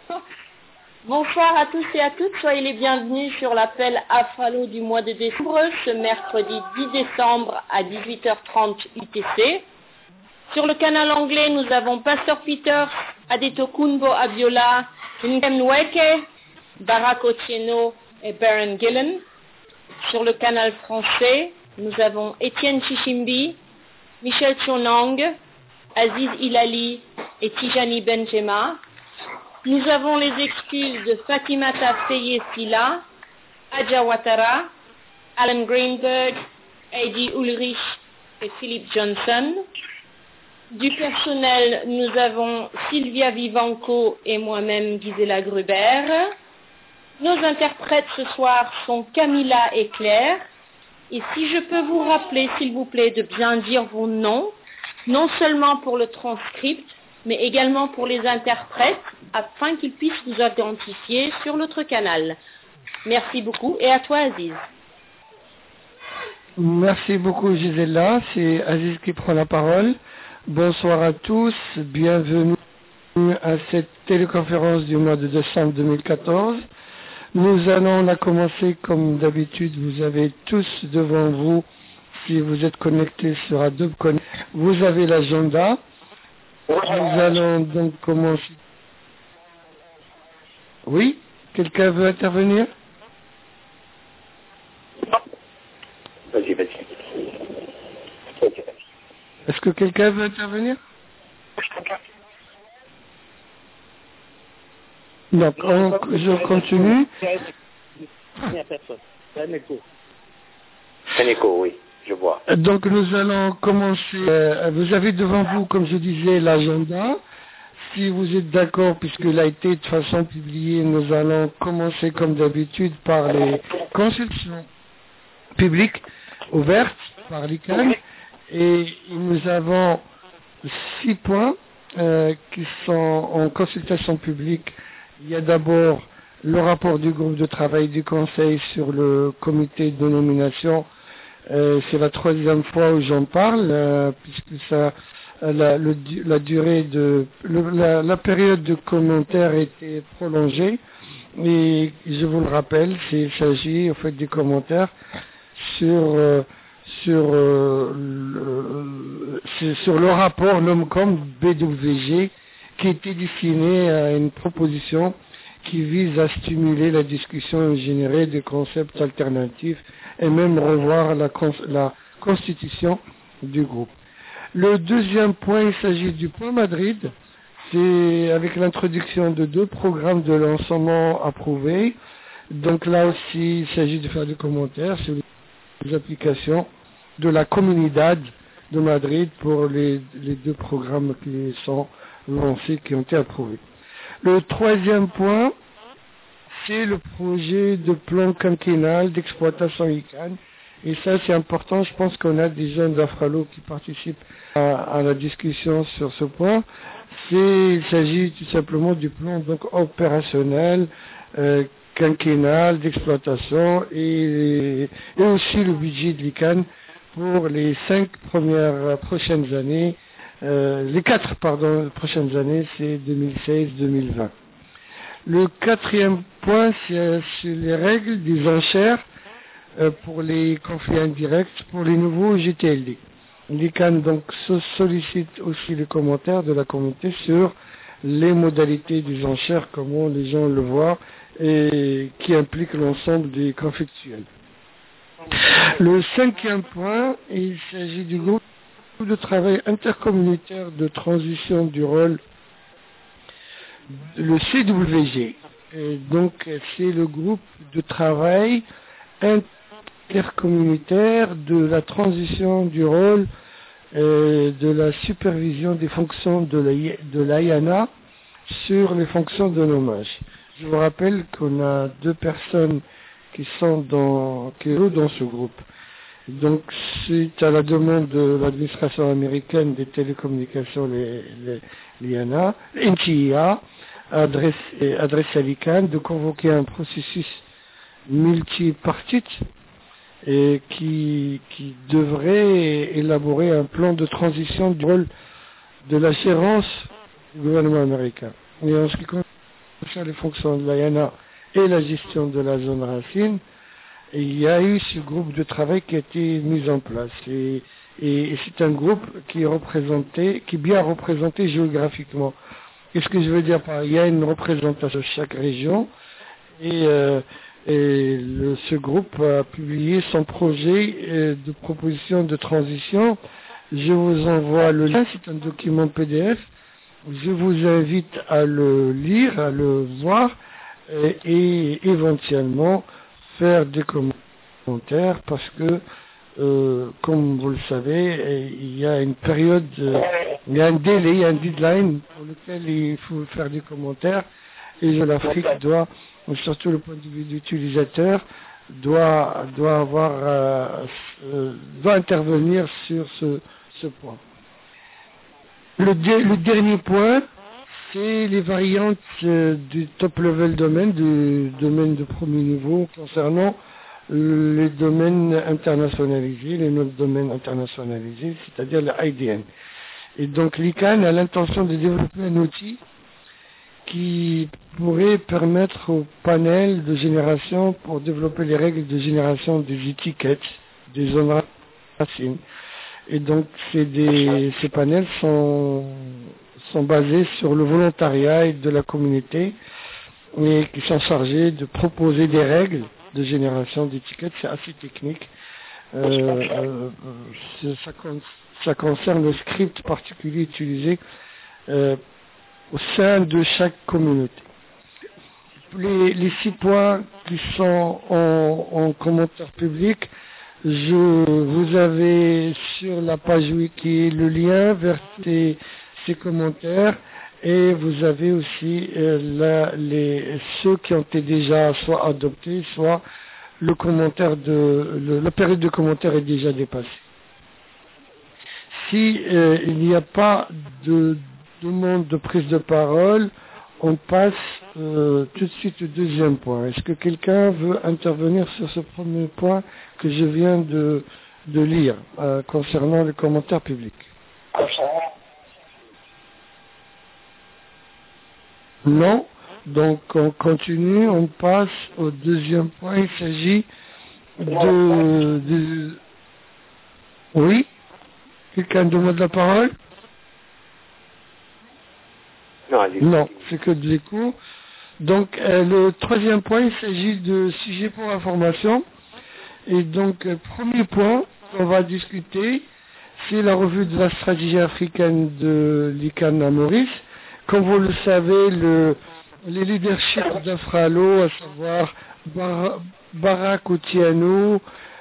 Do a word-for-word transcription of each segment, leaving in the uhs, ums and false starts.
Bonsoir à tous et à toutes, soyez les bienvenus sur l'appel Afralo du mois de décembre, ce mercredi dix décembre à dix-huit heures trente U T C. Sur le canal anglais, nous avons Pasteur Peters, Adetokunbo Abiola, Nkem Nweke, Barack Otieno et Baron Gillen. Sur le canal français, nous avons Étienne Chichimbi, Michel Chonang, Aziz Hilali et Tijani Benjema. Nous avons les excuses de Fatimata Feye Silla, Adja Ouattara, Alan Greenberg, Heidi Ulrich et Philippe Johnson. Du personnel, nous avons Sylvia Vivanco et moi-même Gisela Gruber. Nos interprètes ce soir sont Camilla et Claire. Et si je peux vous rappeler, s'il vous plaît, de bien dire vos noms, non seulement pour le transcript, mais également pour les interprètes, afin qu'ils puissent vous identifier sur l'autre canal. Merci beaucoup, et à toi Aziz. Merci beaucoup Gisela, c'est Aziz qui prend la parole. Bonsoir à tous, bienvenue à cette téléconférence du mois de décembre deux mille quatorze. Nous allons la commencer comme d'habitude, vous avez tous devant vous, si vous êtes connectés sur Adobe Connect, vous avez l'agenda. Nous allons donc commencer. Oui? Quelqu'un veut intervenir? Vas-y, vas-y. Est-ce que quelqu'un veut intervenir? Donc, on, je continue. Il n'y a personne. C'est un écho. C'est un écho, oui. Je vois. Donc nous allons commencer. Euh, vous avez devant vous, comme je disais, l'agenda. Si vous êtes d'accord, puisqu'il a été de façon publiée, nous allons commencer comme d'habitude par les consultations publiques ouvertes par l'I C A N. Et nous avons six points euh, qui sont en consultation publique. Il y a d'abord le rapport du groupe de travail du Conseil sur le comité de nomination. Euh, c'est la troisième fois où j'en parle, euh, puisque ça, la, le, la durée de, le, la, la période de commentaires a été prolongée. Et je vous le rappelle, il s'agit au fait des commentaires sur euh, sur euh, le, sur le rapport NOMCOM B W G qui était destiné à une proposition qui vise à stimuler la discussion et générer des concepts alternatifs et même revoir la, cons la constitution du groupe. Le deuxième point, il s'agit du point Madrid. C'est avec l'introduction de deux programmes de lancement approuvés. Donc là aussi, il s'agit de faire des commentaires sur les applications de la Comunidad de Madrid pour les, les deux programmes qui sont lancés, qui ont été approuvés. Le troisième point, c'est le projet de plan quinquennal d'exploitation I C A N. Et ça, c'est important. Je pense qu'on a des jeunes d'Afralo qui participent à, à la discussion sur ce point. Il s'agit tout simplement du plan donc opérationnel, euh, quinquennal d'exploitation et, et aussi le budget de l'I C A N pour les cinq premières prochaines années. Euh, les quatre, pardon, prochaines années, c'est deux mille seize deux mille vingt. Le quatrième point, c'est sur les règles des enchères euh, pour les conflits indirects pour les nouveaux G T L D. L'I C A N donc sollicite aussi les commentaires de la communauté sur les modalités des enchères, comment les gens le voient, et qui impliquent l'ensemble des conflictuels. Le cinquième point, il s'agit du groupe de travail intercommunautaire de transition du rôle, le C W G. Et donc, c'est le groupe de travail intercommunautaire de la transition du rôle euh, de la supervision des fonctions de l'A I A N A sur les fonctions de nommage. Je vous rappelle qu'on a deux personnes qui sont dans, qui jouent dans ce groupe. Donc, suite à la demande de l'administration américaine des télécommunications, les, les, l'I A N A, N T I A, adresse, adresse à l'I C A N de convoquer un processus multipartite et qui, qui devrait élaborer un plan de transition du rôle de la gérance du gouvernement américain. Et en ce qui sur les fonctions de l'A Y A N A et la gestion de la zone racine. Et il y a eu ce groupe de travail qui a été mis en place. Et, et, et c'est un groupe qui est représenté, qui est bien représenté géographiquement. Qu'est-ce que je veux dire par il y a une représentation de chaque région et, euh, et le, ce groupe a publié son projet euh, de proposition de transition. Je vous envoie le lien, c'est un document P D F. Je vous invite à le lire, à le voir et, et éventuellement faire des commentaires parce que Euh, comme vous le savez, il y a une période, euh, il y a un délai, il y a un deadline pour lequel il faut faire des commentaires et l'Afrique doit, surtout le point de vue de l'utilisateur, doit, doit avoir, euh, euh, doit intervenir sur ce, ce point. Le, de, le dernier point, c'est les variantes euh, du top level domaine, du domaine de premier niveau concernant les domaines internationalisés, les neuf domaines internationalisés, c'est-à-dire le I D N. Et donc l'I C A N a l'intention de développer un outil qui pourrait permettre au panel de génération pour développer les règles de génération des étiquettes, des zones racines. Et donc c'est des, ces panels sont, sont basés sur le volontariat et de la communauté et qui sont chargés de proposer des règles de génération d'étiquettes. C'est assez technique. Euh, euh, ça, ça concerne le script particulier utilisé euh, au sein de chaque communauté. Les, les six points qui sont en, en commentaire public, je, vous avez sur la page wiki le lien vers ces, ces commentaires. Et vous avez aussi euh, la, les, ceux qui ont été déjà soit adoptés, soit le commentaire de le, la période de commentaire est déjà dépassée. Si euh, il n'y a pas de demande de prise de parole, on passe euh, tout de suite au deuxième point. Est-ce que quelqu'un veut intervenir sur ce premier point que je viens de, de lire euh, concernant les commentaires publics? Non. Donc on continue, on passe au deuxième point. Il s'agit de, de... Oui? Quelqu'un demande la parole? Non, allez. Non, c'est que de l'écho. Donc euh, le troisième point, il s'agit de sujet pour information. Et donc, euh, premier point qu'on va discuter, c'est la revue de la stratégie africaine de l'I C A N à Maurice. Comme vous le savez, le, les leaderships d'Afralo, à savoir Bar, Barak Otiano,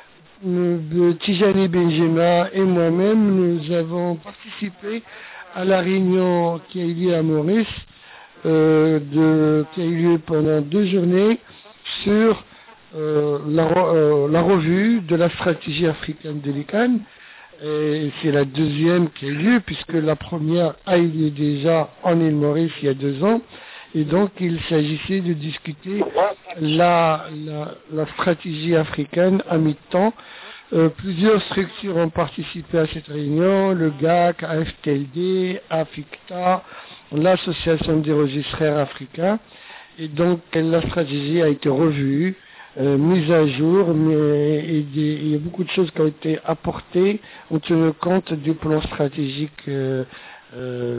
euh, Tijani Benjema et moi-même, nous avons participé à la réunion qui a eu lieu à Maurice, euh, de, qui a eu lieu pendant deux journées sur euh, la, euh, la revue de la stratégie africaine de l'I C A N. Et c'est la deuxième qui a eu lieu, puisque la première a eu lieu déjà en île Maurice il y a deux ans. Et donc, il s'agissait de discuter la, la, la stratégie africaine à mi-temps. Euh, plusieurs structures ont participé à cette réunion, le G A C, A F T L D, AFICTA, l'Association des registraires africains. Et donc, la stratégie a été revue, euh, mise à jour, mais et des, il y a beaucoup de choses qui ont été apportées en tenant compte du plan stratégique euh, euh,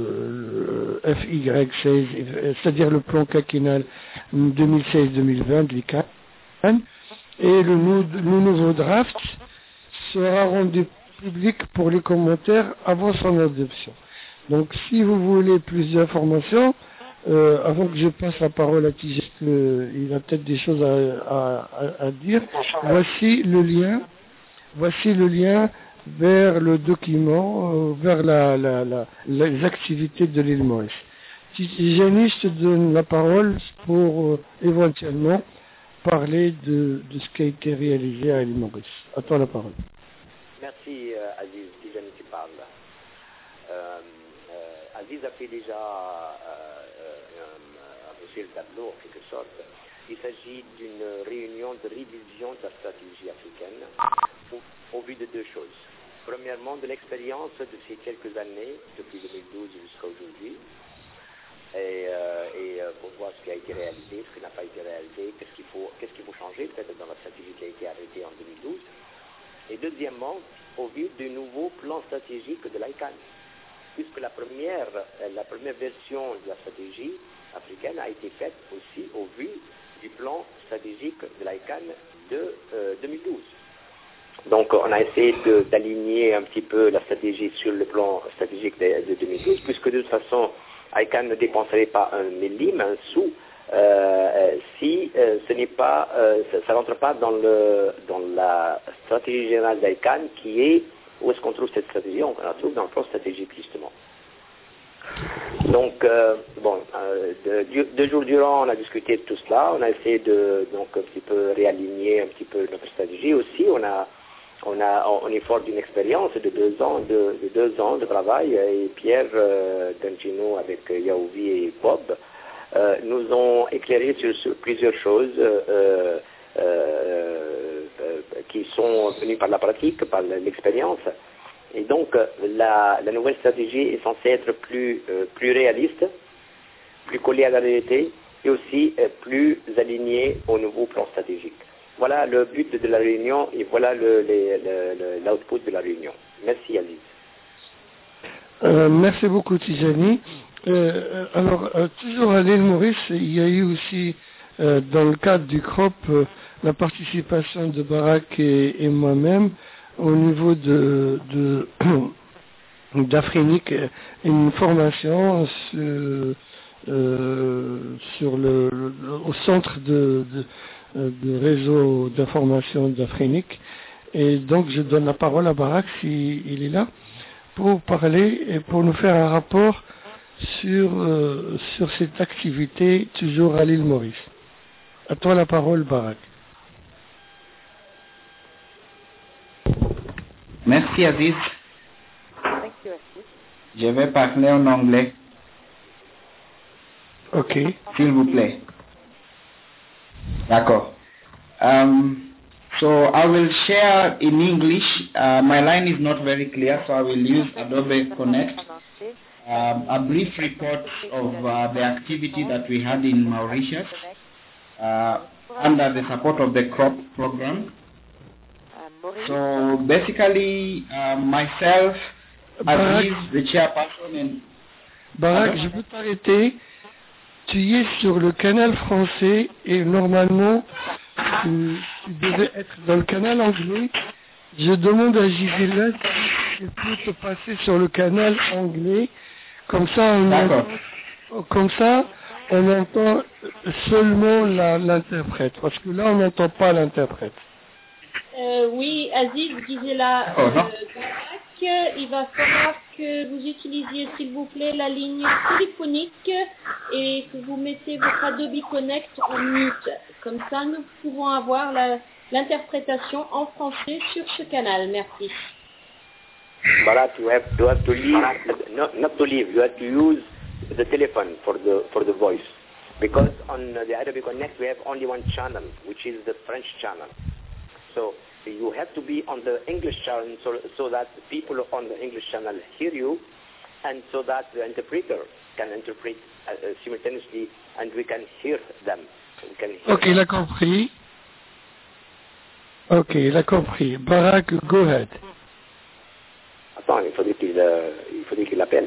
le, le F Y seize, c'est-à-dire le plan quinquennal deux mille seize deux mille vingt de l'I C A N. Et le, le nouveau draft sera rendu public pour les commentaires avant son adoption. Donc, si vous voulez plus d'informations, euh, avant que je passe la parole à Tijet, euh, il a peut-être des choses à, à, à dire. Voici le lien. Voici le lien vers le document, euh, vers la, la, la, les activités de l'île Maurice. Jenny, je te donne la parole pour euh, éventuellement parler de, de ce qui a été réalisé à l'île Maurice. À toi la parole. Merci euh, Aziz, c'est Jenny qui parle. Euh, euh, Aziz a fait déjà euh, euh, un peu le tableau en quelque sorte. Il s'agit d'une réunion de révision de la stratégie africaine au, au vu de deux choses. Premièrement, de l'expérience de ces quelques années, depuis deux mille douze jusqu'à aujourd'hui, et, euh, et euh, pour voir ce qui été réalisé, ce qui n'a pas été réalisé, qu'est-ce qu'il faut, qu'est-ce qu'il faut changer peut-être dans la stratégie qui a été arrêtée en deux mille douze. Et deuxièmement, au vu du nouveau plan stratégique de l'I C A N, puisque la première, la première version de la stratégie africaine a été faite aussi au vu du plan stratégique de l'I C A N de euh, deux mille douze. Donc on a essayé de, d'aligner un petit peu la stratégie sur le plan stratégique de, de deux mille douze, puisque de toute façon, I C A N ne dépenserait pas un millime, un sou, euh, si euh, ce n'est pas, euh, ça ne rentre pas dans, le, dans la stratégie générale d'I C A N, qui est, où est-ce qu'on trouve cette stratégie? On la trouve dans le plan stratégique, justement. Donc, euh, bon, euh, de, deux jours durant, on a discuté de tout cela, on a essayé de, donc, un petit peu réaligner un petit peu notre stratégie aussi, on a On, a, on est fort d'une expérience de deux ans de, de deux ans de travail, et Pierre euh, D'Angino avec Yaouvi et Bob euh, nous ont éclairé sur, sur plusieurs choses euh, euh, euh, qui sont venues par la pratique, par l'expérience. Et donc la, la nouvelle stratégie est censée être plus, euh, plus réaliste, plus collée à la réalité et aussi euh, plus alignée au nouveau plan stratégique. Voilà le but de la réunion et voilà le, le, le, l'output de la réunion. Merci Aziz. Euh, merci beaucoup Tijani. Euh, alors, euh, toujours à l'île Maurice, il y a eu aussi, euh, dans le cadre du C R O P, euh, la participation de Barak et, et moi-même au niveau de, de d'Afrinic, une formation sur, euh, sur le, le, au centre de, de de réseau d'information d'Afrinic. Et donc je donne la parole à Barak s'il il est là pour parler et pour nous faire un rapport sur, euh, sur cette activité toujours à l'île Maurice. À toi la parole Barak. Merci Aziz. Je vais parler en anglais. Ok. S'il vous plaît. D'accord. Um, so I will share in English. Uh, my line is not very clear, so I will use Adobe Connect. Um, a brief report of uh, the activity that we had in Mauritius uh, under the support of the C R O P program. So basically, uh, myself, Aziz, the chairperson, and Barak, je peux t'arrêter. Tu y es sur le canal français et normalement tu, tu devais être dans le canal anglais. Je demande à Gisela si elle peut te passer sur le canal anglais. Comme ça, on entend, comme ça, on entend seulement la, l'interprète. Parce que là, on n'entend pas l'interprète. Euh, oui, Aziz, Gisela, euh, Barak, il va falloir que vous utilisiez, s'il vous plaît, la ligne téléphonique et que vous mettez votre Adobe Connect en mute. Comme ça, nous pouvons avoir la, l'interprétation en français sur ce canal. Merci. Barak, you have, you have to leave, not, not to leave, you have to use the telephone for the, for the voice. Because on the Adobe Connect, we have only one channel, which is the French channel. So you have to be on the English channel so, so that the people on the English channel hear you and so that the interpreter can interpret uh, uh, simultaneously and we can hear them. We can hear ok, il a compris. Ok, il a compris. Barak, go ahead. Attends, il faudrait qu'il, euh, il faudrait qu'il l'appelle.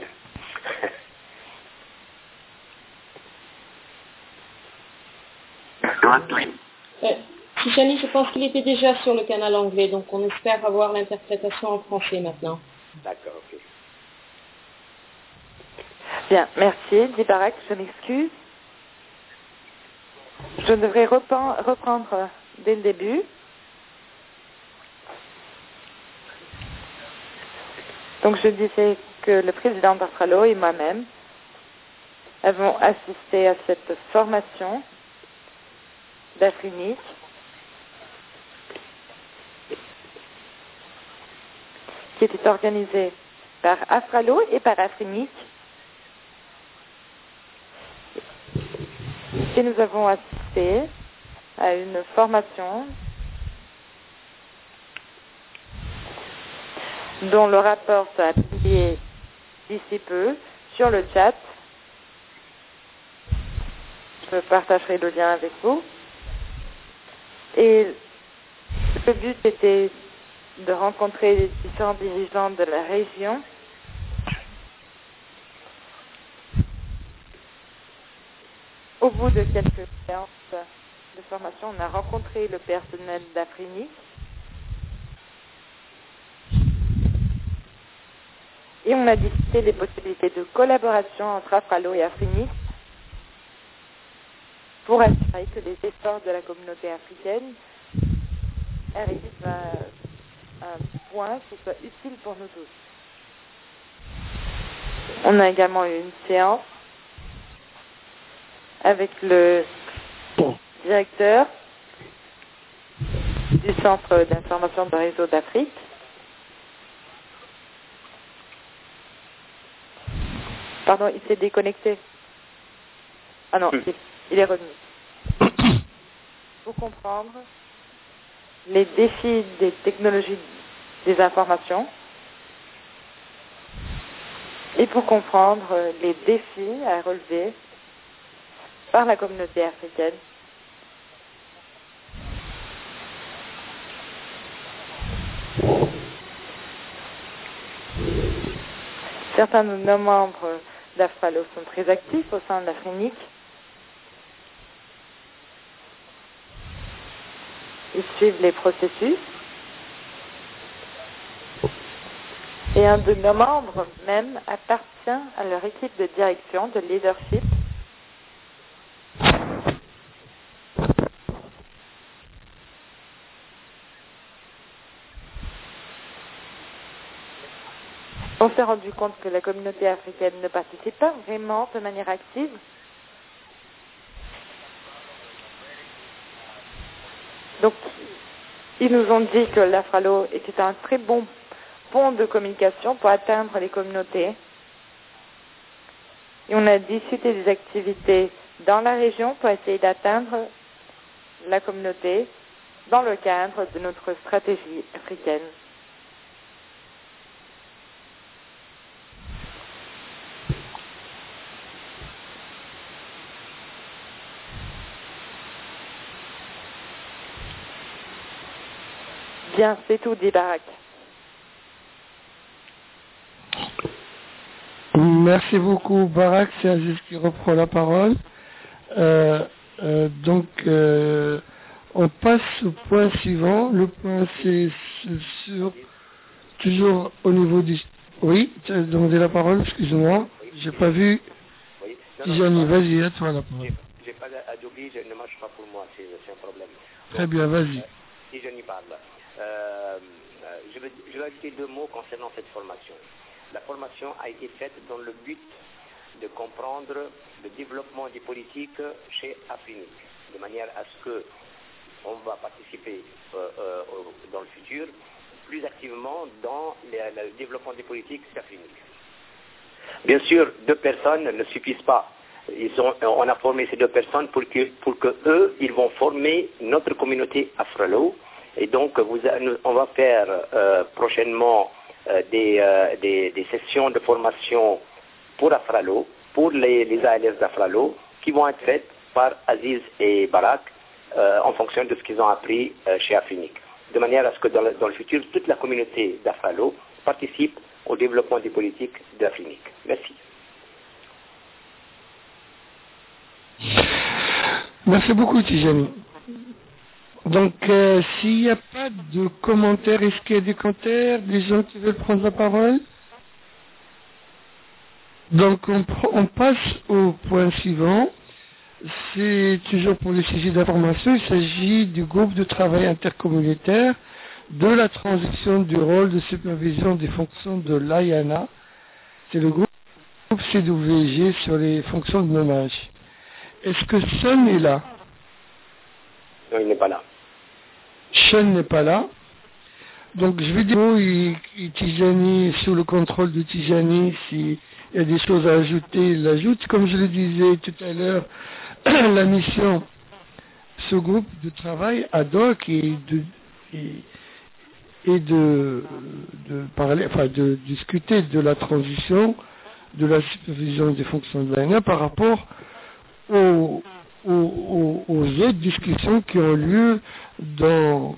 Euh, Tijani, je pense qu'il était déjà sur le canal anglais, donc on espère avoir l'interprétation en français maintenant. D'accord, ok. Bien, merci. Dit Barak, je m'excuse. Je devrais repen- reprendre dès le début. Donc je disais que le président Barfalo et moi-même avons assisté à cette formation d'Afrinic qui était organisée par Afralo et par Afrinic. Et nous avons assisté à une formation dont le rapport sera publié d'ici peu sur le chat. je partagerai le lien avec vous. Et le but était de rencontrer les différents dirigeants de la région au bout de quelques séances de formation. On a rencontré le personnel d'Afrinik et on a discuté des possibilités de collaboration entre Afralo et Afrinik pour assurer que les efforts de la communauté africaine arrivent à un point qui soit utile pour nous tous. On a également eu une séance avec le directeur du Centre d'information de réseau d'Afrique. Pardon, il s'est déconnecté. Ah non, il, il est revenu. Pour comprendre les défis des technologies des informations et pour comprendre les défis à relever par la communauté africaine. Certains de nos membres d'Afralo sont très actifs au sein de l'Afrinik. Ils suivent les processus. Et un de nos membres même appartient à leur équipe de direction, de leadership. On s'est rendu compte que la communauté africaine ne participe pas vraiment de manière active. Donc, ils nous ont dit que l'Afralo était un très bon pont de communication pour atteindre les communautés. Et on a discuté des activités dans la région pour essayer d'atteindre la communauté dans le cadre de notre stratégie africaine. Bien, c'est tout, dit Barak. Merci beaucoup, Barak. C'est Aziz qui reprend la parole. Euh, euh, donc, euh, on passe au point suivant. Le point, c'est sur, toujours au niveau du... Oui, tu as demandé la parole, excuse-moi. J'ai pas vu. Oui. Tijani, vas-y, à toi la parole. J'ai pas Adobe, je ne marche pas pour moi, c'est un problème. Très bien, vas-y. Euh, si je n'y parle. Euh, je, vais, je vais ajouter deux mots concernant cette formation. La formation a été faite dans le but de comprendre le développement des politiques chez Afrinik, de manière à ce que on va participer euh, euh, dans le futur plus activement dans les, le développement des politiques d'Afrinik. Bien sûr, deux personnes ne suffisent pas. Ils ont, on a formé ces deux personnes pour que, pour que eux, ils vont former notre communauté Afralo. Et donc, vous, on va faire euh, prochainement euh, des, euh, des, des sessions de formation pour Afralo, pour les, les A L S d'Afralo, qui vont être faites par Aziz et Barak euh, en fonction de ce qu'ils ont appris euh, chez Afrinik. De manière à ce que dans le, dans le futur, toute la communauté d'Afralo participe au développement des politiques d'Afrinik. Merci. Merci beaucoup, Tijani. Donc, euh, s'il n'y a pas de commentaires, est-ce qu'il y a des commentaires, des gens qui veulent prendre la parole? Donc, on, on passe au point suivant. C'est toujours pour les sujets d'information. Il s'agit du groupe de travail intercommunautaire de la transition du rôle de supervision des fonctions de l'A I A N A. C'est le groupe C W G sur les fonctions de nommage. Est-ce que Sean est là? Non, il n'est pas là. Sean n'est pas là. Donc je vais dire, il, il, Tijani, sous le contrôle de Tijani, s'il y a des choses à ajouter, il l'ajoute. Comme je le disais tout à l'heure, la mission, ce groupe de travail ad hoc et de, et, et de, de parler, enfin de discuter de la transition, de la supervision des fonctions de l'A N A par rapport au, aux, aux, aux autres discussions qui ont lieu dans...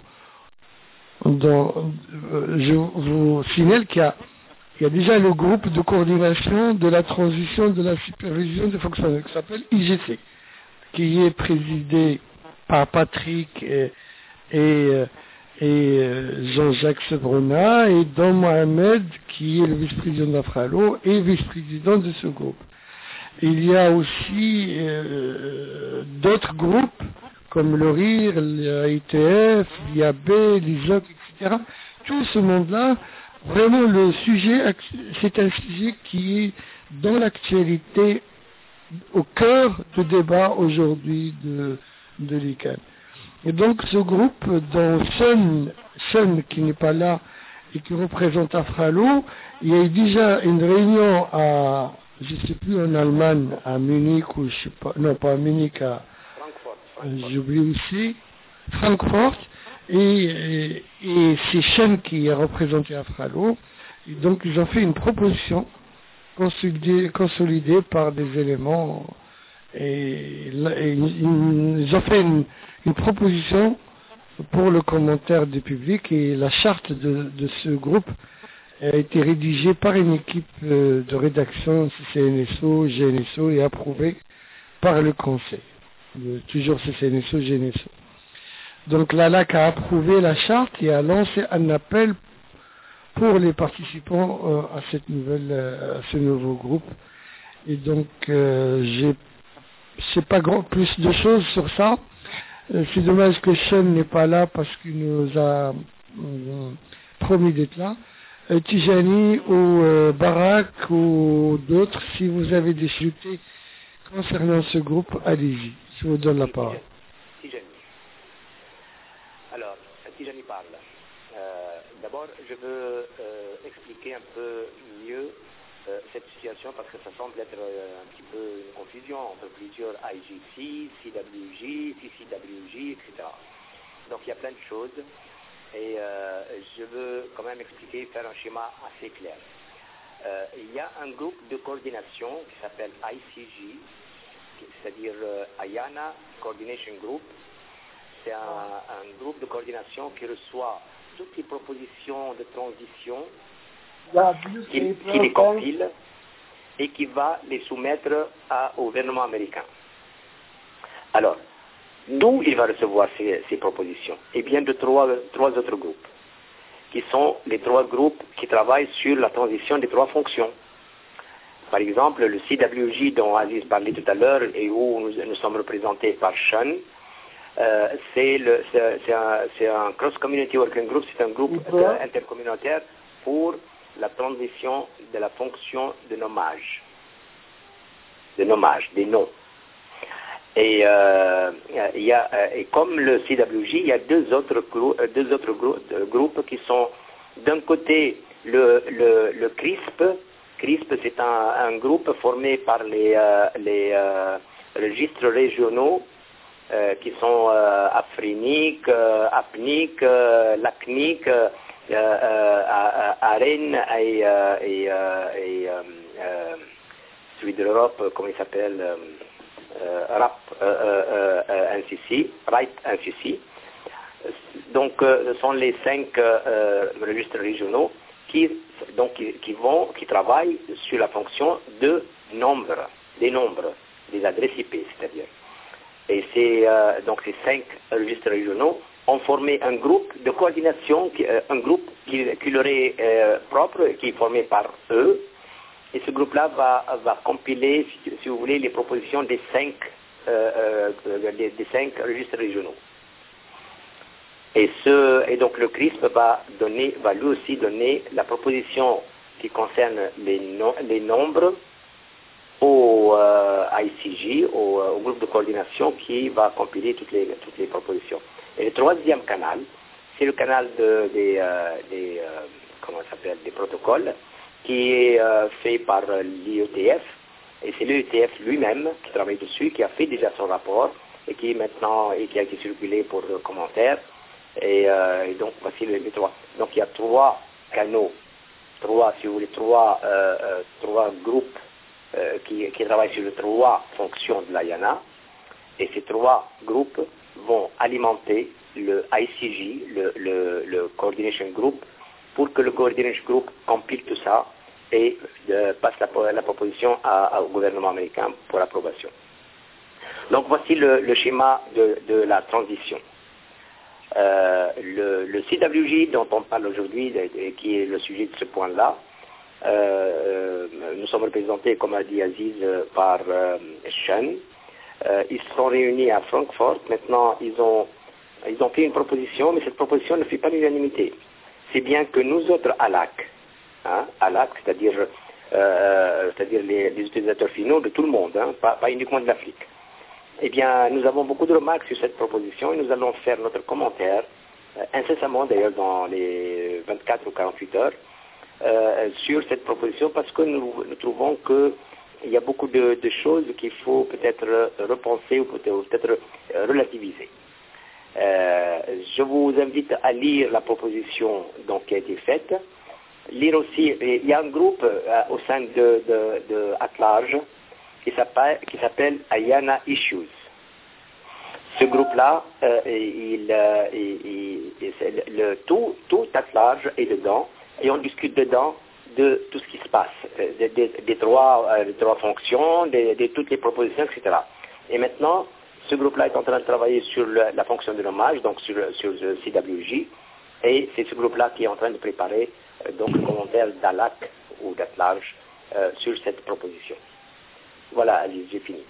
dans euh, je vous signale qu'il y a, il y a déjà le groupe de coordination de la transition de la supervision des fonctionnaires qui s'appelle I G C, qui est présidé par Patrick et, et, et Jean-Jacques Sebrona et Don Mohamed, qui est le vice-président d'Afralo et vice-président de ce groupe. Il y a aussi euh, d'autres groupes comme le R I R, l'I T F, l'I A B, l'I S O C, et cetera. Tout ce monde-là, vraiment le sujet, c'est un sujet qui est dans l'actualité, au cœur du débat aujourd'hui de, de l'I C A N. Et donc ce groupe, dont Sean, Sean qui n'est pas là et qui représente Afralo, il y a eu déjà une réunion à, je ne sais plus, en Allemagne, à Munich, ou je sais pas, non pas à Munich, à, Francfort. J'oublie aussi, Francfort, et, et, et c'est Sean qui a représenté Afralo, et donc ils ont fait une proposition consolidée, consolidée par des éléments, et, et ils ont fait une, une proposition pour le commentaire du public, et la charte de, de ce groupe a été rédigée par une équipe de rédaction C N S O, G N S O et approuvée par le conseil. Toujours C N S O, G N S O. Donc l'A L A C a approuvé la charte et a lancé un appel pour les participants euh, à cette nouvelle, euh, à ce nouveau groupe. Et donc euh, j'ai, c'est pas grand plus de choses sur ça. Euh, c'est dommage que Sean n'est pas là parce qu'il nous a euh, promis d'être là. Euh, Tijani ou euh, Barak ou d'autres, si vous avez des sujets concernant ce groupe, allez-y. Je vous donne la parole. Tijani. Alors, Tijani parle. Euh, d'abord, je veux euh, expliquer un peu mieux euh, cette situation parce que ça semble être euh, un petit peu une confusion entre plusieurs I G C, C W J, C C W J, et cetera. Donc il y a plein de choses et euh, je veux quand même expliquer, faire un schéma assez clair. Euh, il y a un groupe de coordination qui s'appelle I C G, c'est-à-dire euh, Ayana Coordination Group. C'est un, un groupe de coordination qui reçoit toutes les propositions de transition, qui, qui les compile et qui va les soumettre à, au gouvernement américain. Alors, d'où il va recevoir ces, ces propositions? Eh bien, de trois, trois autres groupes, qui sont les trois groupes qui travaillent sur la transition des trois fonctions. Par exemple, le C W J dont Aziz parlait tout à l'heure et où nous, nous sommes représentés par Sean, euh, c'est, le, c'est, c'est, un, c'est un cross-community working group, c'est un groupe euh, intercommunautaire pour la transition de la fonction de nommage, de nommage, des noms. Et, euh, y a, et comme le C W J, il y a deux autres, grou- deux autres grou- groupes qui sont d'un côté le, le, le CRISP. CRISP, c'est un, un groupe formé par les, euh, les euh, registres régionaux euh, qui sont euh, Afrinic, euh, Apnic, euh, Lacnic, euh, euh, AREN et, euh, et, euh, et euh, euh, celui de l'Europe, comment il s'appelle euh, euh, R A P, euh, euh, N C C, RIPE N C C. Donc, euh, ce sont les cinq euh, registres régionaux qui, donc, qui, qui vont, qui travaillent sur la fonction de nombre, des nombres, des adresses I P, c'est-à-dire. Et c'est, euh, donc ces cinq registres régionaux ont formé un groupe de coordination, qui, euh, un groupe qui, qui leur est euh, propre, qui est formé par eux. Et ce groupe-là va, va compiler, si, si vous voulez, les propositions des cinq, euh, euh, des, des cinq registres régionaux. Et, ce, et donc le CRISP va, donner, va lui aussi donner la proposition qui concerne les, no, les nombres au euh, I C G, au, au groupe de coordination qui va compiler toutes les, toutes les propositions. Et le troisième canal, c'est le canal de, des, euh, des, euh, comment ça s'appelle, des protocoles qui est euh, fait par l'I E T F. Et c'est l'I E T F lui-même qui travaille dessus, qui a fait déjà son rapport et qui maintenant et qui a été circulé pour le commentaire. Et, euh, et donc voici les, les trois. Donc il y a trois canaux, trois, si vous voulez, trois, euh, euh, trois groupes euh, qui, qui travaillent sur les trois fonctions de l'Ayana. Et ces trois groupes vont alimenter le I C G, le, le, le Coordination Group, pour que le Coordination Group compile tout ça et euh, passe la, la proposition à, à, au gouvernement américain pour approbation. Donc voici le, le schéma de, de la transition. Euh, le, le C W G dont on parle aujourd'hui, qui est le sujet de ce point-là, euh, nous sommes représentés, comme a dit Aziz, par euh, Sean. Euh, ils se sont réunis à Francfort. Maintenant, ils ont, ils ont fait une proposition, mais cette proposition ne fait pas l'unanimité. C'est bien que nous autres, A L A C, hein, A L A C, c'est-à-dire, euh, c'est-à-dire les, les utilisateurs finaux de tout le monde, hein, pas, pas uniquement de l'Afrique, eh bien, nous avons beaucoup de remarques sur cette proposition et nous allons faire notre commentaire, euh, incessamment d'ailleurs dans les vingt-quatre ou quarante-huit heures, euh, sur cette proposition parce que nous, nous trouvons qu'il y a beaucoup de, de choses qu'il faut peut-être repenser ou peut-être, peut-être relativiser. Euh, je vous invite à lire la proposition donc, qui a été faite. Lire aussi, il y a un groupe euh, au sein de, de, de At-Large qui s'appelle, qui s'appelle Ayana Issues. Ce groupe-là, euh, il, euh, il, il, c'est le, tout, tout At-Large est dedans et on discute dedans de tout ce qui se passe, des, des, des, trois, euh, des trois fonctions, de, de toutes les propositions, et cetera. Et maintenant, ce groupe-là est en train de travailler sur le, la fonction de l'hommage, donc sur, sur le C W G, et c'est ce groupe-là qui est en train de préparer euh, donc le commentaire d'A L A C ou d'At-Large euh, sur cette proposition. Voilà, Alice, j'ai fini.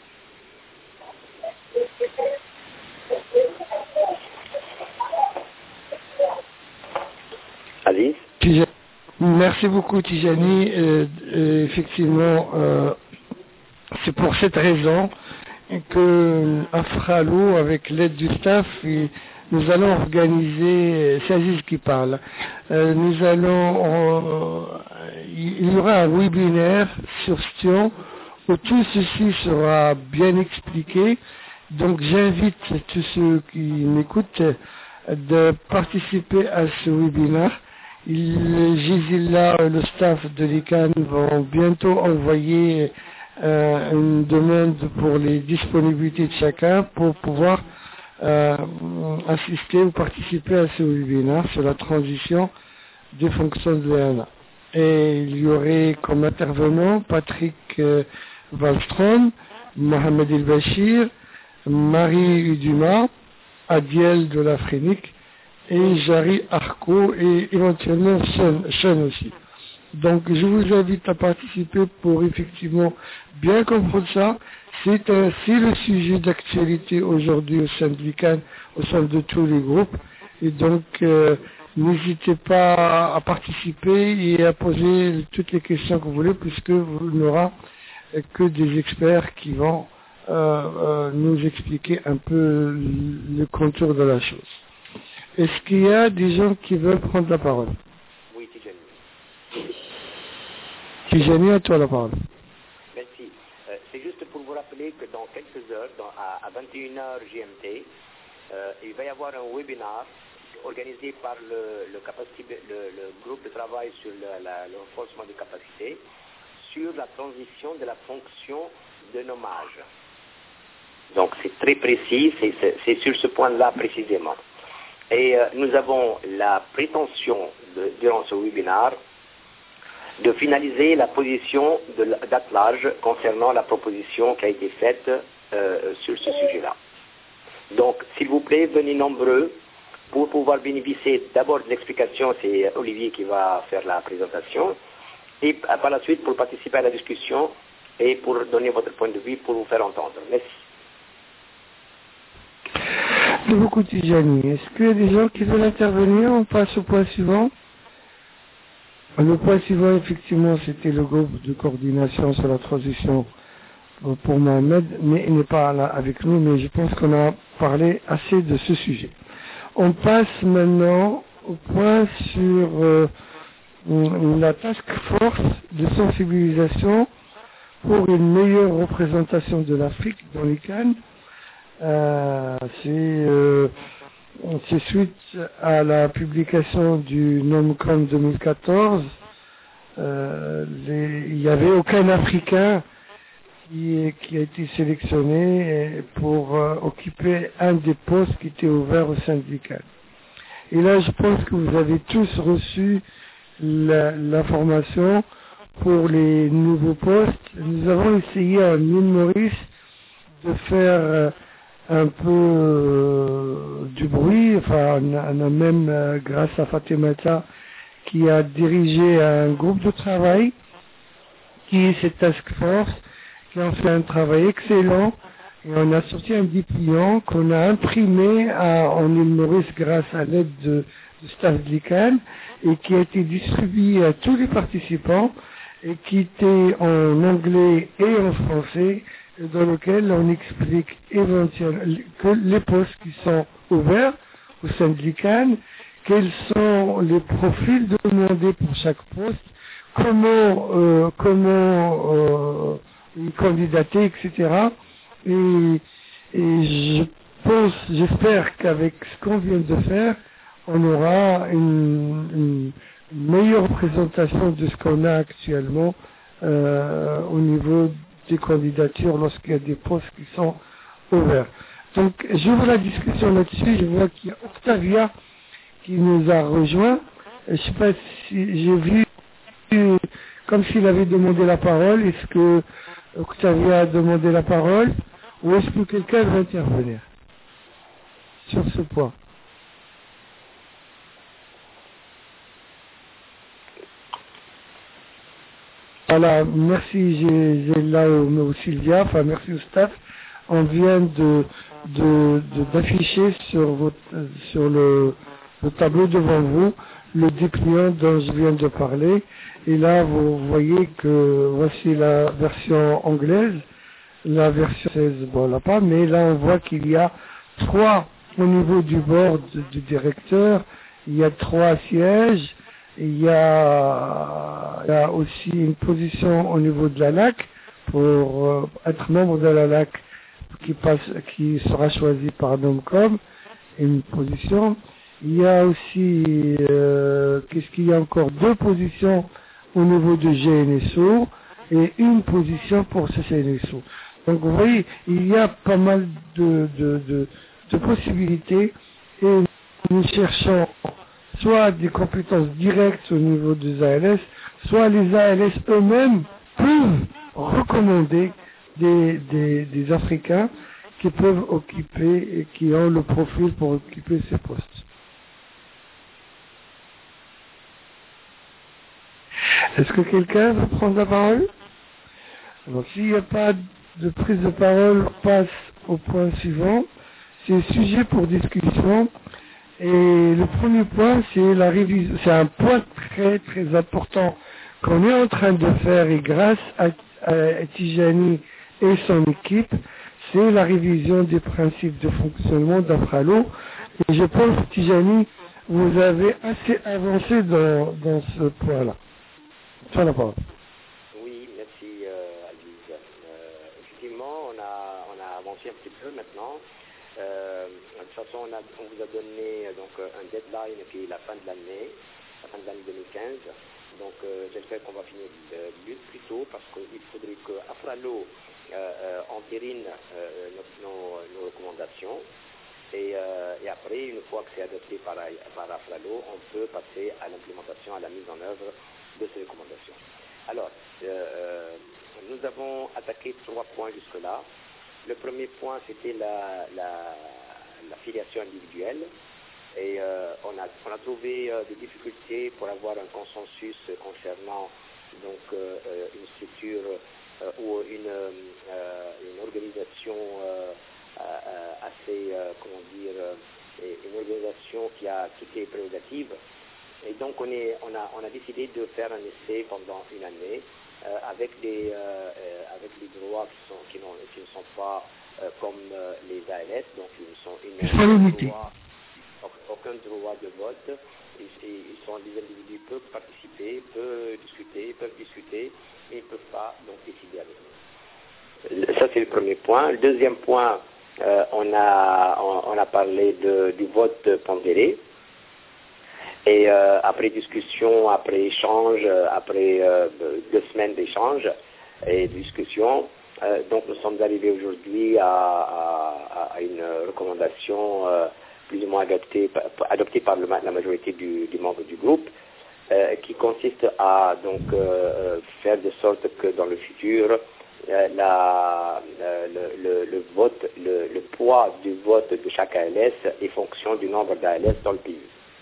Alice? Merci beaucoup, Tijani. Euh, euh, effectivement, euh, c'est pour cette raison que Afralo, avec l'aide du staff, et nous allons organiser, c'est Aziz qui parle, euh, nous allons, euh, il y aura un webinaire sur Stion où tout ceci sera bien expliqué. Donc j'invite tous ceux qui m'écoutent de participer à ce webinaire. Gisela, le staff de l'I C A N vont bientôt envoyer euh, une demande pour les disponibilités de chacun pour pouvoir euh, assister ou participer à ce webinaire sur la transition des fonctions de l'E N A. Et il y aurait comme intervenants Patrick euh, Wallström, Mohamed El Bachir, Marie Uduma, Adiel de l'Afrique et Jari Arco et éventuellement Sean aussi. Donc je vous invite à participer pour effectivement bien comprendre ça. C'est ainsi le sujet d'actualité aujourd'hui au sein de l'I C A N, au sein de tous les groupes. Et donc euh, n'hésitez pas à participer et à poser toutes les questions que vous voulez, puisque vous n'aurez que des experts qui vont euh, euh, nous expliquer un peu le contour de la chose. Est-ce qu'il y a des gens qui veulent prendre la parole? Oui, Tijani. Tijani, à toi la parole. Merci. Euh, c'est juste pour vous rappeler que dans quelques heures, dans, à, à vingt et une heures G M T, euh, il va y avoir un webinaire organisé par le, le, capacité, le, le groupe de travail sur le, la, le renforcement des capacités sur la transition de la fonction de nommage. Donc c'est très précis, c'est, c'est, c'est sur ce point-là précisément. Et euh, nous avons la prétention, de, durant ce webinaire, de finaliser la position d'At-Large concernant la proposition qui a été faite euh, sur ce sujet-là. Donc, s'il vous plaît, venez nombreux pour pouvoir bénéficier d'abord de l'explication, c'est Olivier qui va faire la présentation, et par la suite pour participer à la discussion et pour donner votre point de vue pour vous faire entendre. Merci. Merci beaucoup, Tijani. Est-ce qu'il y a des gens qui veulent intervenir? On passe au point suivant. Le point suivant, effectivement, c'était le groupe de coordination sur la transition pour Mohamed, mais il n'est pas là avec nous, mais je pense qu'on a parlé assez de ce sujet. On passe maintenant au point sur euh, la task force de sensibilisation pour une meilleure représentation de l'Afrique dans l'I C A N. Euh, c'est, euh, c'est suite à la publication du NOMCOM deux mille quatorze. Euh, les, il n'y avait aucun Africain qui, est, qui a été sélectionné pour euh, occuper un des postes qui était ouvert au syndicat. Et là, je pense que vous avez tous reçu la, l'information pour les nouveaux postes. Nous avons essayé à l'île Maurice de faire euh, un peu euh, du bruit, enfin, on a, on a même, euh, grâce à Fatimata, qui a dirigé un groupe de travail, qui est cette task force, qui a fait un travail excellent, et on a sorti un dépliant qu'on a imprimé à, en île Maurice grâce à l'aide de, de Staff Glican, et qui a été distribué à tous les participants, et qui était en anglais et en français, dans lequel on explique éventuellement que les postes qui sont ouverts au sein de l'I C A N, quels sont les profils demandés pour chaque poste, comment euh, comment euh, y candidater, et cetera. Et, et je pense, j'espère qu'avec ce qu'on vient de faire, on aura une, une meilleure présentation de ce qu'on a actuellement euh, au niveau des candidatures lorsqu'il y a des postes qui sont ouverts. Donc, j'ouvre la discussion là-dessus. Je vois qu'il y a Octavia qui nous a rejoint. Je ne sais pas si j'ai vu comme s'il avait demandé la parole. Est-ce que Octavia a demandé la parole ou est-ce que quelqu'un va intervenir sur ce point? Voilà, merci Géla ou Sylvia, enfin merci au staff. On vient de, de, de d'afficher sur votre, sur le, le tableau devant vous le dépliant dont je viens de parler. Et là, vous voyez que voici la version anglaise, la version française, bon, là pas, mais là on voit qu'il y a trois au niveau du board du directeur, il y a trois sièges. Il y, a, il y a aussi une position au niveau de la L A C pour euh, être membre de la L A C qui, passe, qui sera choisi par Nomcom, une position. Il y a aussi, euh, qu'est-ce qu'il y a encore, deux positions au niveau de G N S O et une position pour C C N S O. Donc vous voyez, il y a pas mal de, de, de, de possibilités et nous cherchons soit des compétences directes au niveau des A L S, soit les A L S eux-mêmes peuvent recommander des, des, des Africains qui peuvent occuper et qui ont le profil pour occuper ces postes. Est-ce que quelqu'un veut prendre la parole? Alors, s'il n'y a pas de prise de parole, on passe au point suivant. C'est sujet pour discussion. Et le premier point, c'est la révision. C'est un point très très important qu'on est en train de faire et grâce à, à Tijani et son équipe, c'est la révision des principes de fonctionnement d'Afralo. Et je pense que Tijani, vous avez assez avancé dans, dans ce point-là. Sur la parole. Oui, merci euh, Aziz. Euh, effectivement, on a, on a avancé un petit peu maintenant. Euh, de toute façon, on, a, on vous a donné donc, un deadline qui est la fin de l'année, la fin de l'année deux mille quinze. Donc euh, j'espère qu'on va finir euh, plus, plus tôt parce qu'il faudrait que Afralo euh, euh, entérine euh, nos, nos, nos recommandations. Et, euh, et après, une fois que c'est adopté par, par Afralo, on peut passer à l'implémentation, à la mise en œuvre de ces recommandations. Alors, euh, nous avons attaqué trois points jusque-là. Le premier point, c'était la, la, la filiation individuelle. Et euh, on, a, on a trouvé euh, des difficultés pour avoir un consensus concernant donc, euh, une structure euh, ou une, euh, une organisation euh, euh, assez, euh, comment dire, euh, une organisation qui a toutes les prérogatives. Et donc on, est, on, a, on a décidé de faire un essai pendant une année euh, avec, des, euh, avec des droits qui, sont, qui, qui ne sont pas euh, comme euh, les A L S, donc ils sont une, droit, aucun droit de vote. Ils, ils sont, les individus peuvent participer, peuvent discuter, peuvent discuter, mais ils ne peuvent pas donc décider avec nous. Ça c'est le premier point. Le deuxième point, euh, on, a, on, on a parlé de, du vote pondéré. Et euh, après discussion, après échange, après euh, deux semaines d'échange et de discussion, Euh, donc nous sommes arrivés aujourd'hui à, à, à une recommandation euh, plus ou moins adoptée, adoptée par le, la majorité du, du membre du groupe, euh, qui consiste à donc euh, faire de sorte que dans le futur, euh, la, le, le, le vote, le, le poids du vote de chaque A L S est fonction du nombre d'A L S dans le pays.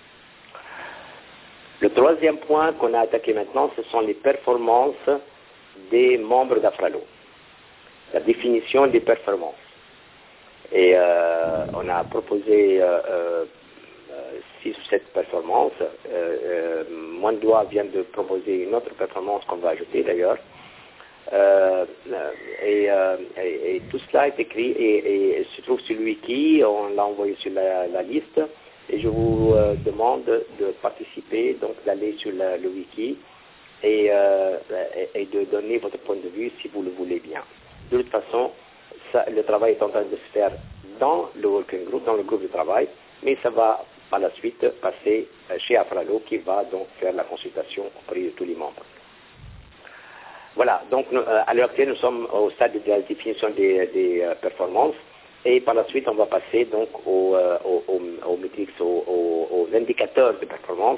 Le troisième point qu'on a attaqué maintenant, ce sont les performances des membres d'Afralo. La définition des performances. Et euh, on a proposé euh, euh, six ou sept performances. Euh, euh, Mandois vient de proposer une autre performance qu'on va ajouter d'ailleurs. Euh, et, euh, et, et tout cela est écrit et, et se trouve sur le wiki, on l'a envoyé sur la, la liste. Et je vous euh, demande de participer, donc d'aller sur la, le wiki et, euh, et, et de donner votre point de vue si vous le voulez bien. De toute façon, ça, le travail est en train de se faire dans le working group, dans le groupe de travail, mais ça va par la suite passer chez Afralo qui va donc faire la consultation auprès de tous les membres. Voilà, donc euh, à l'heure actuelle, nous sommes au stade de la définition des, des euh, performances. Et par la suite, on va passer donc aux, euh, aux, aux, aux metrics, aux, aux, aux indicateurs de performance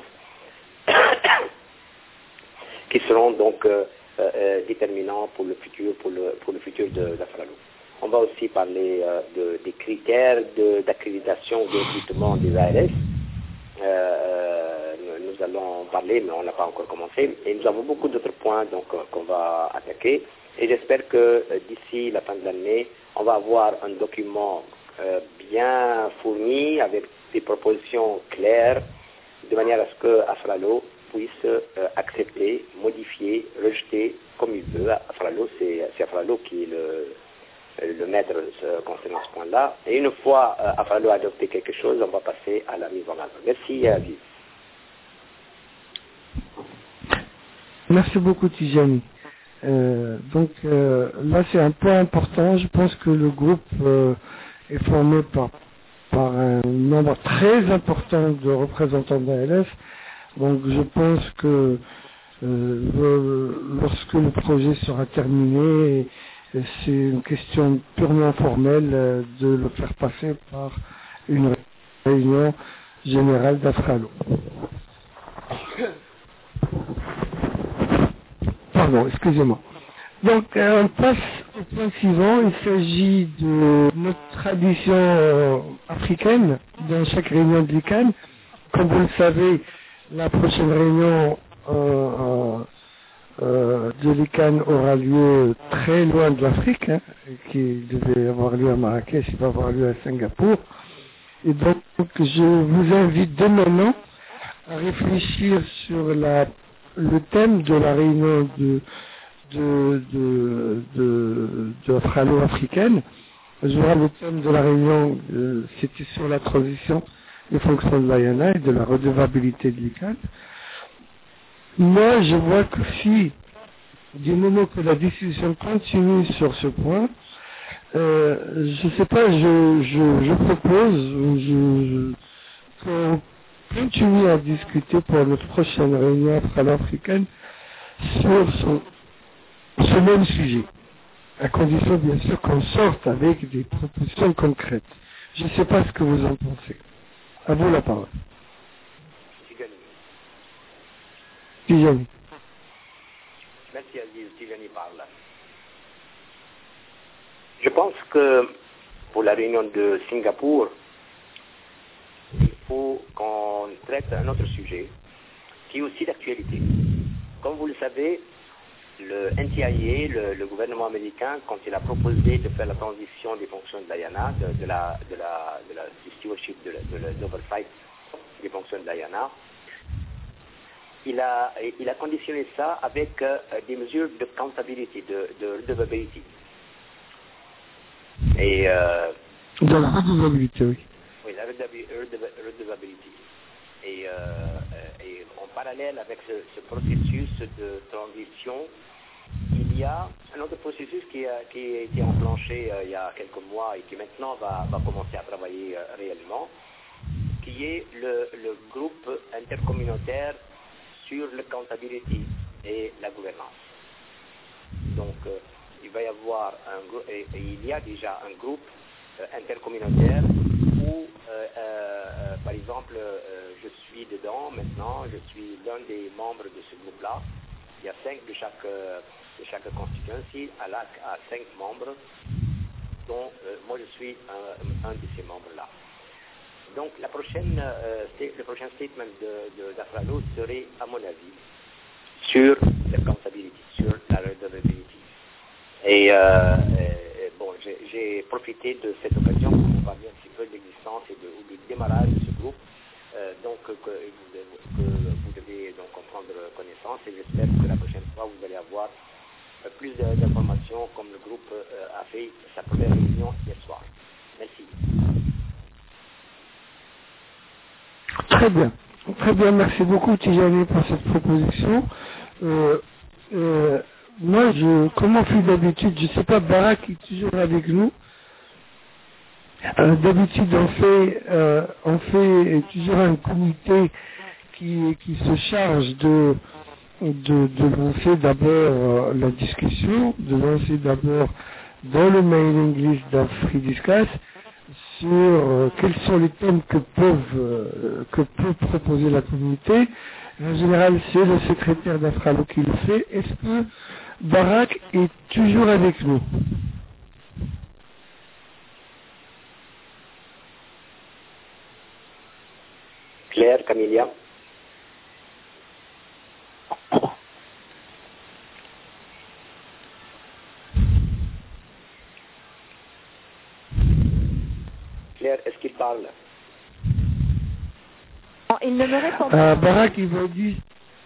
qui seront donc euh, euh, déterminants pour le futur, pour le, pour le futur de d'Afralo. On va aussi parler euh, de, des critères de, d'accréditation, de recrutement des A L S. Euh, nous allons en parler, mais on n'a pas encore commencé. Et nous avons beaucoup d'autres points donc, qu'on va attaquer. Et j'espère que euh, d'ici la fin de l'année, on va avoir un document euh, bien fourni avec des propositions claires, de manière à ce que Afralo puisse euh, accepter, modifier, rejeter comme il veut. Afralo, c'est, c'est Afralo qui est le, le maître ce, concernant ce point-là. Et une fois euh, Afralo a adopté quelque chose, on va passer à la mise en œuvre. Merci, Aziz. Merci beaucoup, Tijani. Euh, donc euh, là c'est un point important. Je pense que le groupe euh, est formé par, par un nombre très important de représentants de l'A L S. Donc je pense que euh, lorsque le projet sera terminé, c'est une question purement formelle euh, de le faire passer par une réunion générale d'Afralo. Pardon, excusez-moi. Donc, euh, on passe au point suivant. Il s'agit de notre tradition euh, africaine dans chaque réunion de l'I C A N. Comme vous le savez, la prochaine réunion euh, euh, de l'I C A N aura lieu très loin de l'Afrique, hein, qui devait avoir lieu à Marrakech, il va avoir lieu à Singapour. Et donc, je vous invite dès maintenant à réfléchir sur la le thème de la réunion de, de, de, de, de Afralo africaine. Je vois le thème de la réunion, euh, c'était sur la transition des fonctions de l'A Y A N A et de la redevabilité de l'I C A N. Moi, je vois que si, du moment que la discussion continue sur ce point, euh, je ne sais pas, je, je, je propose je, je, qu'on continue à discuter pour notre prochaine réunion afro-africaine sur ce, ce même sujet, à condition bien sûr qu'on sorte avec des propositions concrètes. Je ne sais pas ce que vous en pensez. À vous la parole. Tijani. Merci Aziz, Tijani parle. Je pense que pour la réunion de Singapour, il faut qu'on traite un autre sujet qui est aussi d'actualité. Comme vous le savez, le N T I A, le, le gouvernement américain, quand il a proposé de faire la transition des fonctions de l'A Y A N A, de, de la, de la, de la, du stewardship, de, de, de l'oversight des fonctions de l'A Y A N A, il a, il a conditionné ça avec euh, des mesures de accountability, de, de redevability. Et, euh, de la redevabilité, oui. Oui, la redevability. Et, euh, et en parallèle avec ce, ce processus de transition, il y a un autre processus qui a, qui a été enclenché euh, il y a quelques mois et qui maintenant va, va commencer à travailler euh, réellement, qui est le, le groupe intercommunautaire sur l'accountability et la gouvernance. Donc, euh, il va y avoir un groupe, et, et il y a déjà un groupe euh, intercommunautaire où, euh, euh, par exemple, euh, je suis dedans maintenant, je suis l'un des membres de ce groupe-là. Il y a cinq de chaque, euh, de chaque constituency, à l'A C a cinq membres, dont euh, moi je suis un, un de ces membres-là. Donc la prochaine, euh, le prochain statement de, de d'Afralo serait, à mon avis, sur l'accountability, sur la redevability. Et, euh, et bon, j'ai, j'ai profité de cette occasion pour vous parler un petit peu de l'existence et de, du démarrage de ce groupe, euh, donc que, que, que vous devez donc en prendre connaissance, et j'espère que la prochaine fois vous allez avoir euh, plus d'informations comme le groupe euh, a fait sa première réunion hier soir. Merci. Très bien. Très bien, merci beaucoup Tijani pour cette proposition. Euh, euh, moi, je, comme on fait d'habitude, je ne sais pas, Barak est toujours avec nous. Euh, d'habitude, on fait, euh, on fait toujours un comité qui, qui se charge de, de, de lancer d'abord euh, la discussion, de lancer d'abord dans le mailing list d'AfriDiscuss sur euh, quels sont les thèmes que peuvent euh, que peut proposer la communauté. En général, c'est le secrétaire d'Afralo qui le fait. Est-ce que Barak est toujours avec nous? Claire, Camélia. Claire, est-ce qu'il parle? Non, il ne me répond pas. Euh, Barak, il va dire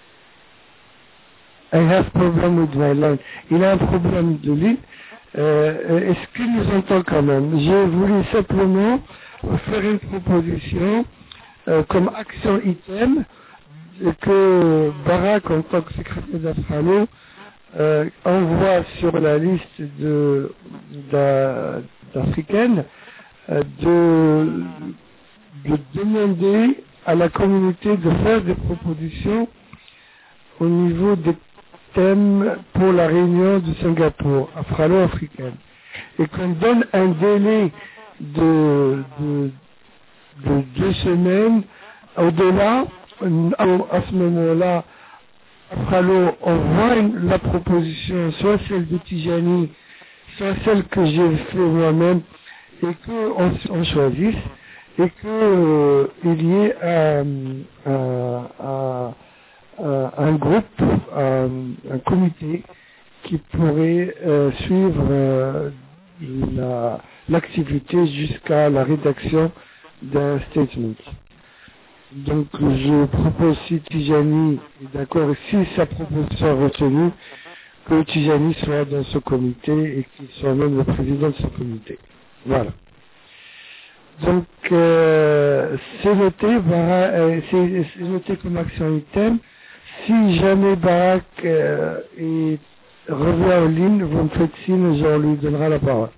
I have problem with my line. Il a un problème de ligne. Euh, est-ce qu'il nous entend quand même? J'ai voulu simplement faire une proposition euh, comme action item que Barak, en tant que secrétaire d'Afralo, euh, envoie sur la liste de, de, d'africaines euh, de, de demander à la communauté de faire des propositions au niveau des thèmes pour la réunion de Singapour, afralo-africaine. Et qu'on donne un délai de, de, de deux semaines. Au-delà, à ce moment-là, Afralo envoie une, la proposition, soit celle de Tijani, soit celle que j'ai fait moi-même, et qu'on on choisisse, et qu'il euh, y ait euh, euh, euh, euh, un groupe, euh, un comité qui pourrait euh, suivre euh, la, l'activité jusqu'à la rédaction d'un statement. Donc je propose, si Tijani est d'accord, et si sa proposition est retenue, que Tijani soit dans ce comité et qu'il soit même le président de ce comité. Voilà. Donc euh, c'est noté, Barak, euh, c'est, c'est noté comme action item. Si jamais Barak euh, est, revient en ligne, vous me faites signe et on lui donnera la parole.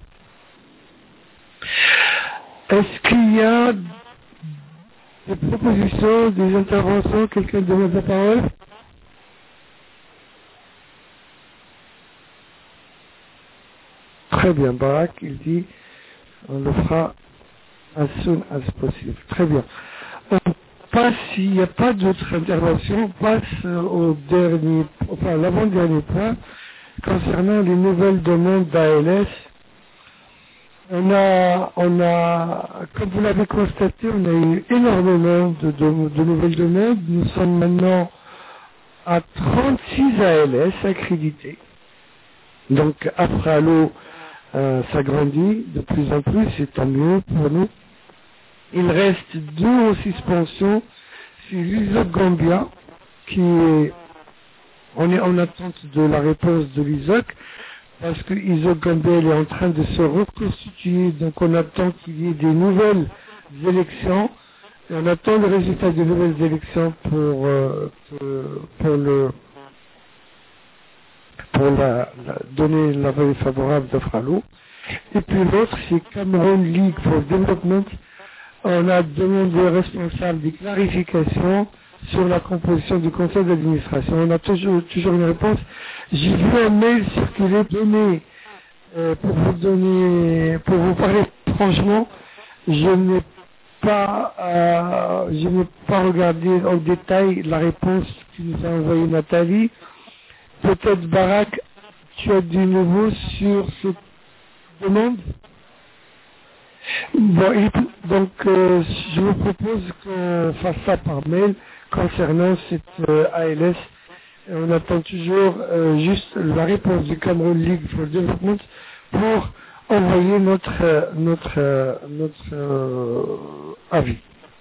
Est-ce qu'il y a des propositions, des interventions? Quelqu'un demande la parole? Très bien, Barak, il dit, on le fera as soon as possible. Très bien. On passe, s'il n'y a pas d'autres interventions, on passe au dernier, enfin, l'avant-dernier point, concernant les nouvelles demandes d'A L S. On a, on a, comme vous l'avez constaté, on a eu énormément de, de, de nouvelles demandes. Nous sommes maintenant à trente-six A L S accrédités. Donc, Afralo euh, s'agrandit de plus en plus, c'est tant mieux pour nous. Il reste deux en suspension. C'est l'I S O C Gambia, qui est, on est en attente de la réponse de l'I S O C. Parce que I S O C Gambia est en train de se reconstituer, donc on attend qu'il y ait des nouvelles élections, et on attend le résultat des nouvelles élections pour, euh, pour, pour le pour la, la, donner l'avis favorable d'Afralo. Et puis l'autre, c'est Cameroon League for Development. On a demandé aux responsables des clarifications sur la composition du conseil d'administration. On a toujours, toujours une réponse. J'ai vu un mail circuler donné Euh, pour vous donner, pour vous parler franchement, je n'ai pas, euh, je n'ai pas regardé en détail la réponse que nous a envoyée Nathalie. Peut-être Barak, tu as du nouveau sur cette demande? Bon, et, donc euh, je vous propose qu'on fasse ça par mail concernant cette euh, A L S. Et on attend toujours euh, juste la réponse du Cameroun League for Development pour envoyer notre euh, notre euh, notre euh, avis.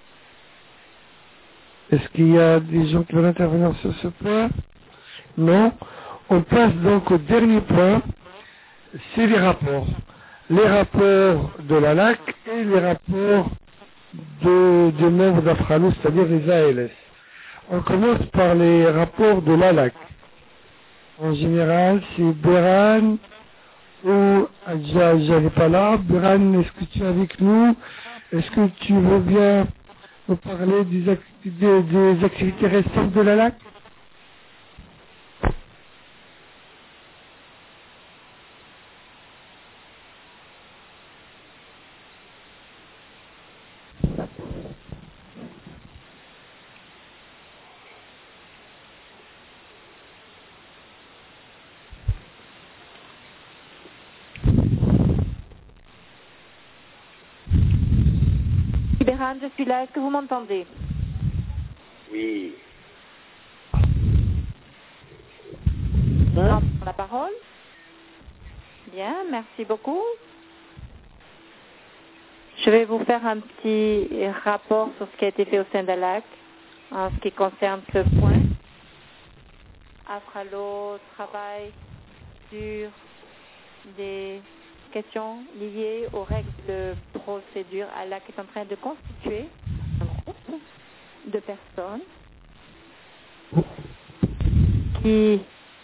Est-ce qu'il y a des gens qui veulent intervenir sur ce point? Non. On passe donc au dernier point, c'est les rapports. Les rapports de la L A C et les rapports de, des membres d'Afralo, c'est-à-dire les A L S. On commence par les rapports de la L A C. En général, c'est Beran ou Adja n'est pas là. Beran, est-ce que tu es avec nous? Est-ce que tu veux bien nous parler des, act des, des activités restantes de la L A C? Béran, je suis là. Est-ce que vous m'entendez? Oui. Hein? La parole. Bien, merci beaucoup. Je vais vous faire un petit rapport sur ce qui a été fait au sein de la L A C en ce qui concerne ce point. Afralo travaille sur des questions liées aux règles de procédure. A L A C est en train de constituer un groupe de personnes qui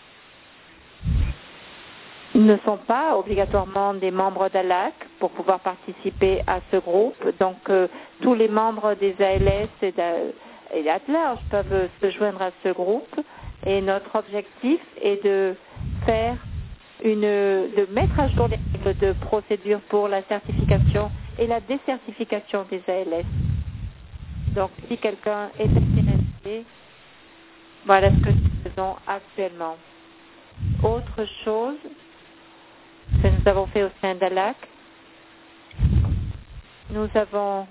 ne sont pas obligatoirement des membres d'A L A C pour pouvoir participer à ce groupe. Donc, euh, tous les membres des A L S et d'Atlas peuvent se joindre à ce groupe. Et notre objectif est de faire une, de mettre à jour les règles de procédure pour la certification et la décertification des A L S. Donc, si quelqu'un est intéressé, voilà ce que nous faisons actuellement. Autre chose que nous avons fait au sein d'A L A C, nous avons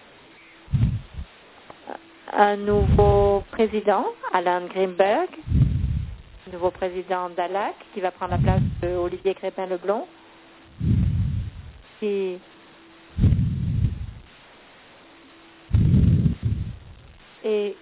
un nouveau président, Alan Greenberg, nouveau président d'A L A C, qui va prendre la place d'Olivier Crépin-Leblond, qui et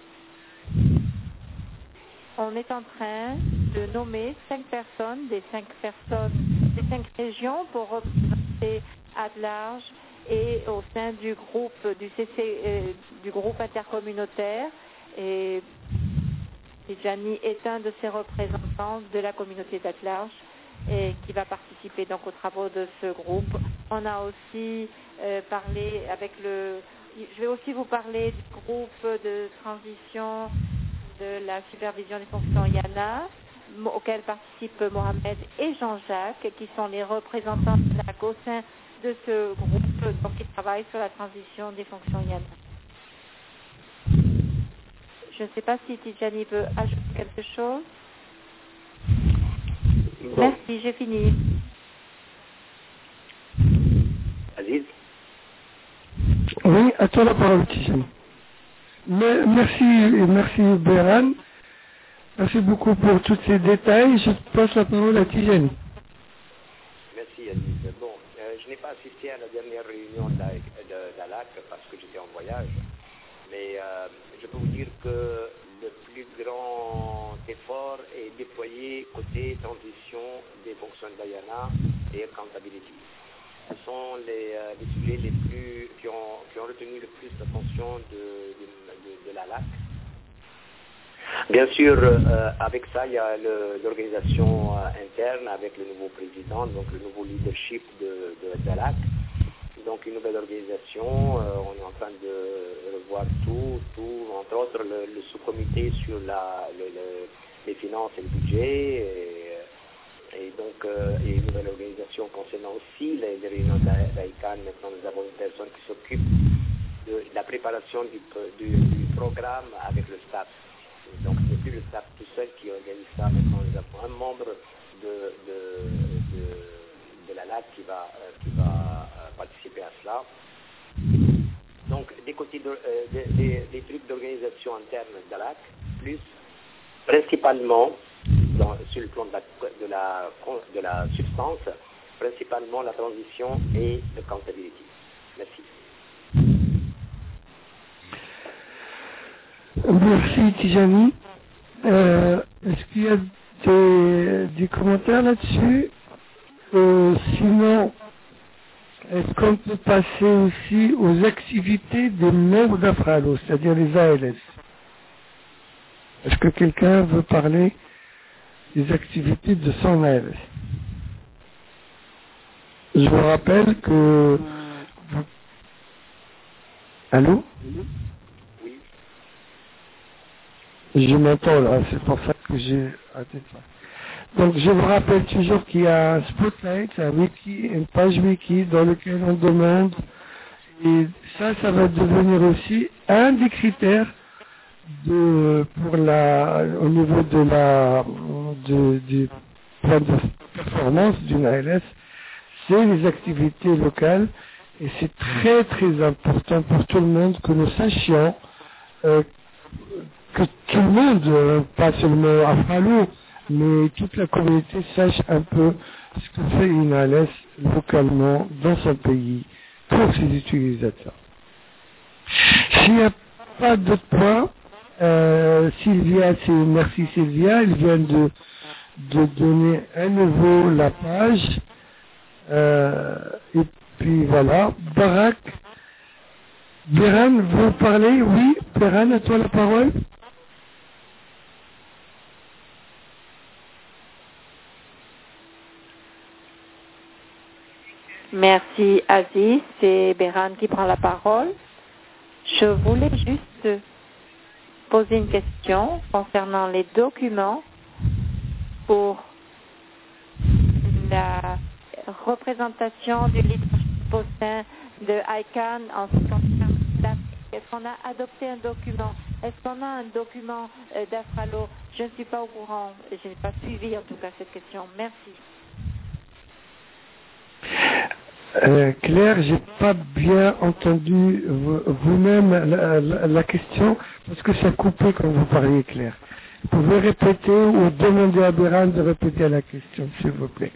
on est en train de nommer cinq personnes, des cinq personnes, des cinq régions pour représenter à large et au sein du groupe du C C, euh, du groupe intercommunautaire. Et Tijani est un de ces représentants de la communauté d'Atlarge et qui va participer donc aux travaux de ce groupe. On a aussi euh, parlé avec le... Je vais aussi vous parler du groupe de transition de la supervision des fonctions Yana, auquel participent Mohamed et Jean-Jacques, qui sont les représentants de la au sein de ce groupe donc, qui travaille sur la transition des fonctions Yana. Je ne sais pas si Tijani veut ajouter quelque chose. Bon. Merci, j'ai fini. Aziz? Oui, à toi la parole, Tijani. Merci, merci Béran. Merci beaucoup pour tous ces détails. Je passe la parole à Tijani. Merci Aziz. Bon, euh, je n'ai pas assisté à la dernière réunion d'A L A C parce que j'étais en voyage. Mais euh, je peux vous dire que le plus grand effort est déployé côté transition des fonctions d'Ayana et accountability. Ce sont les, euh, les sujets les plus, qui, ont, qui ont retenu le plus l'attention de, de, de, de l'A L A C. Bien sûr, euh, avec ça, il y a l'organisation euh, interne avec le nouveau président, donc le nouveau leadership de, de, de l'A L A C. Donc une nouvelle organisation, euh, on est en train de revoir tout, tout entre autres le, le sous-comité sur la, le, le, les finances et le budget, et, et donc euh, et une nouvelle organisation concernant aussi les, les réunions d'A I C A N. Maintenant, nous avons une personne qui s'occupe de la préparation du, du, du programme avec le staff. Donc, ce n'est plus le staff tout seul qui organise ça. Maintenant, nous avons un membre de, de, de, de la L A C qui va, euh, qui va euh, participer à cela. Donc, des, côtés de, euh, des, des, des trucs d'organisation interne de la L A C, plus principalement, dans, sur le plan de la, de, la, de la substance, principalement la transition et le accountability. Merci. Merci Tijani. Euh, est-ce qu'il y a des, des commentaires là-dessus? euh, Sinon, est-ce qu'on peut passer aussi aux activités des membres d'Afralo, c'est-à-dire les A L S? Est-ce que quelqu'un veut parler des activités de son A L S? Je vous rappelle que... Allô? Je m'entends là, c'est pour ça que j'ai arrêté de parler. Donc je vous rappelle toujours qu'il y a un spotlight, un wiki, une page wiki dans lequel on demande, et ça, ça va devenir aussi un des critères de, pour la, au niveau de la, de, du plan de performance d'une A L S, c'est les activités locales, et c'est très très important pour tout le monde que nous sachions euh, que tout le monde, pas seulement Afralo, mais toute la communauté sache un peu ce que fait une A L S localement dans son pays pour ses utilisateurs. S'il n'y a pas d'autres points, euh, Sylvia, c'est merci Sylvia, elle vient de, de donner à nouveau la page. Euh, et puis voilà, Barak, Béran, vous parlez? Oui, Béran, à toi la parole. Merci Aziz, c'est Béran qui prend la parole. Je voulais juste poser une question concernant les documents pour la représentation du leadership au sein de I C A N en ce qui concerne l'Afrique. Est-ce qu'on a adopté un document? Est-ce qu'on a un document euh, d'Afralo? Je ne suis pas au courant, je n'ai pas suivi en tout cas cette question. Merci. Euh, Claire, j'ai pas bien entendu vous-même la, la, la question parce que ça coupait quand vous parliez, Claire. Vous pouvez répéter ou demander à Béran de répéter la question, s'il vous plaît.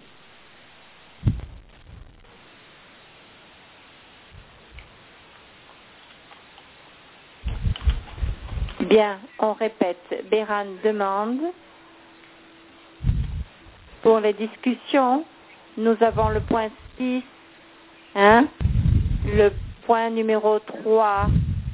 Bien, on répète. Béran demande pour les discussions. Nous avons le point six, hein, le point numéro trois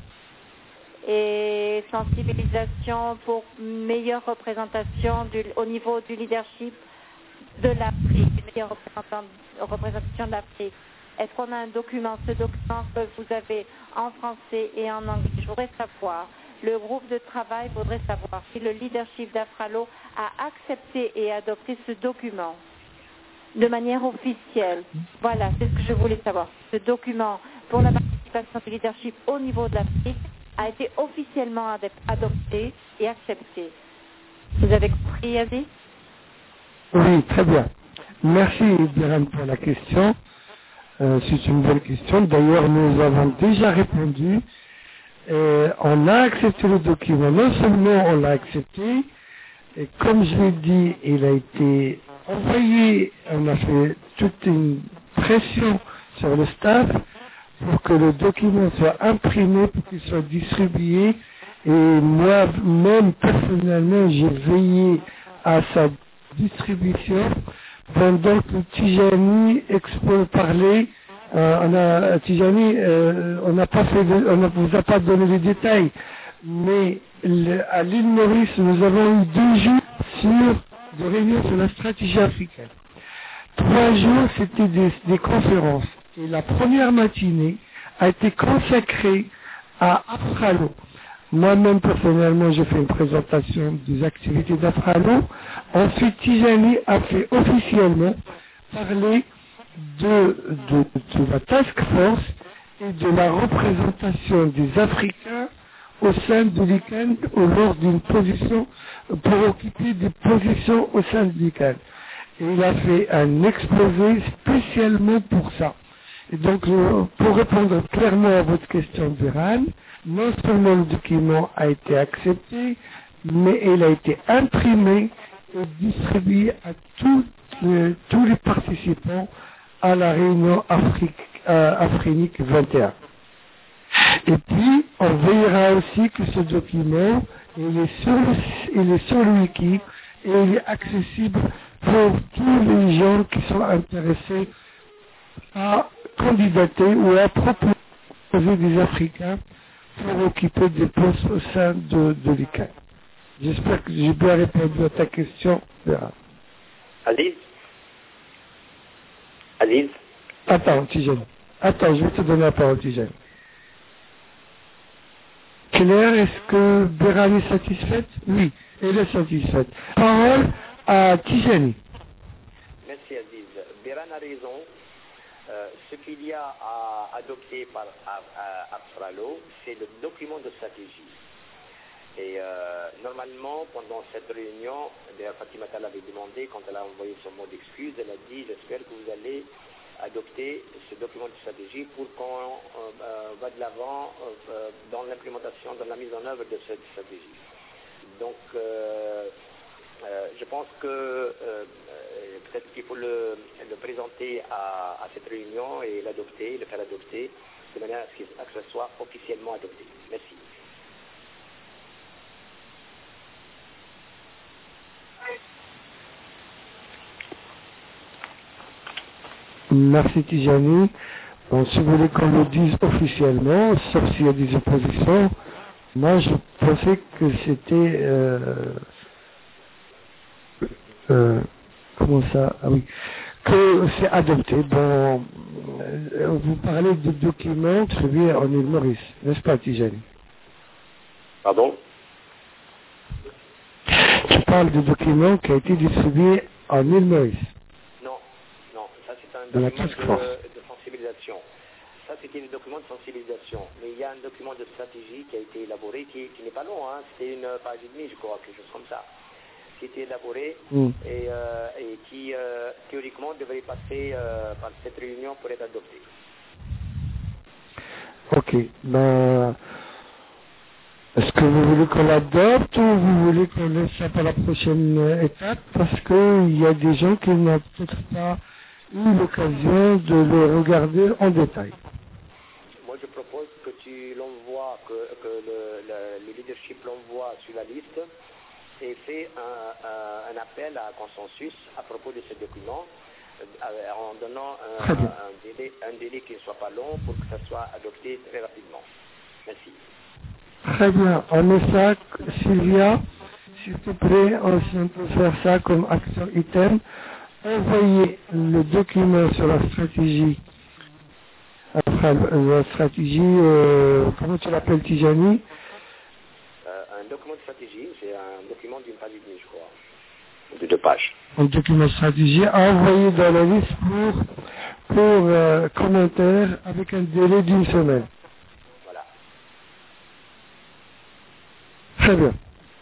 et sensibilisation pour meilleure représentation du, au niveau du leadership de l'Afrique, meilleure représentation de l'Afrique. Est-ce qu'on a un document? Ce document que vous avez en français et en anglais. Je voudrais savoir. Le groupe de travail voudrait savoir si le leadership d'Afralo a accepté et adopté ce document de manière officielle. Voilà, c'est ce que je voulais savoir. Ce document pour la participation du leadership au niveau de l'Afrique a été officiellement adopté et accepté. Vous avez compris, Aziz? Oui, très bien. Merci, Béran, pour la question. Euh, c'est une bonne question. D'ailleurs, nous avons déjà répondu. Et on a accepté le document. Non seulement on l'a accepté, et comme je l'ai dit, il a été envoyé, on a fait toute une pression sur le staff pour que le document soit imprimé, pour qu'il soit distribué. Et moi-même, personnellement, j'ai veillé à sa distribution pendant que Tijani Expo parlait. Euh, on a, Tijani, euh, on n'a pas fait, de, on ne vous a pas donné les détails, mais le, à l'île Maurice, nous avons eu deux jours sur, de réunions sur la stratégie africaine. Trois jours, c'était des, des conférences. Et la première matinée a été consacrée à Afralo, Moi-même, personnellement, j'ai fait une présentation des activités d'Afralo. Ensuite, Tijani a fait officiellement parler de, de, de la task force et de la représentation des Africains au sein de l'I C A N lors d'une position, pour occuper des positions au sein de l'I C A N. Et il a fait un exposé spécialement pour ça. Et donc, pour répondre clairement à votre question, Biran, non seulement le document a été accepté, mais il a été imprimé et distribué à tous les, tous les participants à la réunion Afrique, euh, Afrinique vingt et un. Et puis, on veillera aussi que ce document, il est sur le, il est sur le wiki et il est accessible pour tous les gens qui sont intéressés à candidater ou à proposer des Africains pour occuper des postes au sein de, de l'I C A N. J'espère que j'ai bien répondu à ta question, Vera. Aziz Aziz Attends, Tijani. Attends, je vais te donner la parole, Tijani. Claire, est-ce que Vera est satisfaite? Oui, elle est satisfaite. Parole à Tijani. Merci Aziz. Biran a raison. Euh, ce qu'il y a à adopter par Afralo, c'est le document de stratégie. Et euh, normalement, pendant cette réunion, Fatima Tal avait demandé, quand elle a envoyé son mot d'excuse, elle a dit, j'espère que vous allez adopter ce document de stratégie pour qu'on euh, va de l'avant euh, dans l'implémentation, dans la mise en œuvre de cette stratégie. Donc, euh, euh, je pense que euh, peut-être qu'il faut le, le présenter à, à cette réunion et l'adopter, le faire adopter, de manière à ce que ce soit officiellement adopté. Merci. Merci Tijani. Bon, si vous voulez qu'on le dise officiellement, sauf s'il y a des oppositions, moi je pensais que c'était... Euh, euh, comment ça? Ah oui. Que c'est adopté. Bon, euh, vous parlez de documents distribués en île Maurice, n'est-ce pas Tijani? Pardon? Tu parles de documents qui ont été distribués en île Maurice. De la task force. De, de sensibilisation. Ça, c'était le document de sensibilisation. Mais il y a un document de stratégie qui a été élaboré, qui, qui n'est pas long, hein. C'était une page et demie, je crois, quelque chose comme ça, qui a été élaboré mm. et, euh, et qui, euh, théoriquement, devrait passer euh, par cette réunion pour être adopté. Ok. Ben, est-ce que vous voulez qu'on l'adopte ou vous voulez qu'on laisse ça pour la prochaine étape? Parce qu'il y a des gens qui n'ont peut-être pas eu l'occasion de le regarder en détail. Moi, je propose que tu l'envoies, que, que le, le, le leadership l'envoie sur la liste et fait un, un, un appel à consensus à propos de ce document euh, en donnant un, un, délai, un délai qui ne soit pas long pour que ça soit adopté très rapidement. Merci. Très bien. On met ça, Sylvia, s'il te plaît, on peut faire ça comme action item. Envoyer le document sur la stratégie, la stratégie, euh, comment tu l'appelles Tijani? euh, Un document de stratégie, c'est un document d'une page et demie, je crois, de deux pages. Un document de stratégie envoyé dans la liste pour, pour euh, commentaire avec un délai d'une semaine. Voilà. Très bien.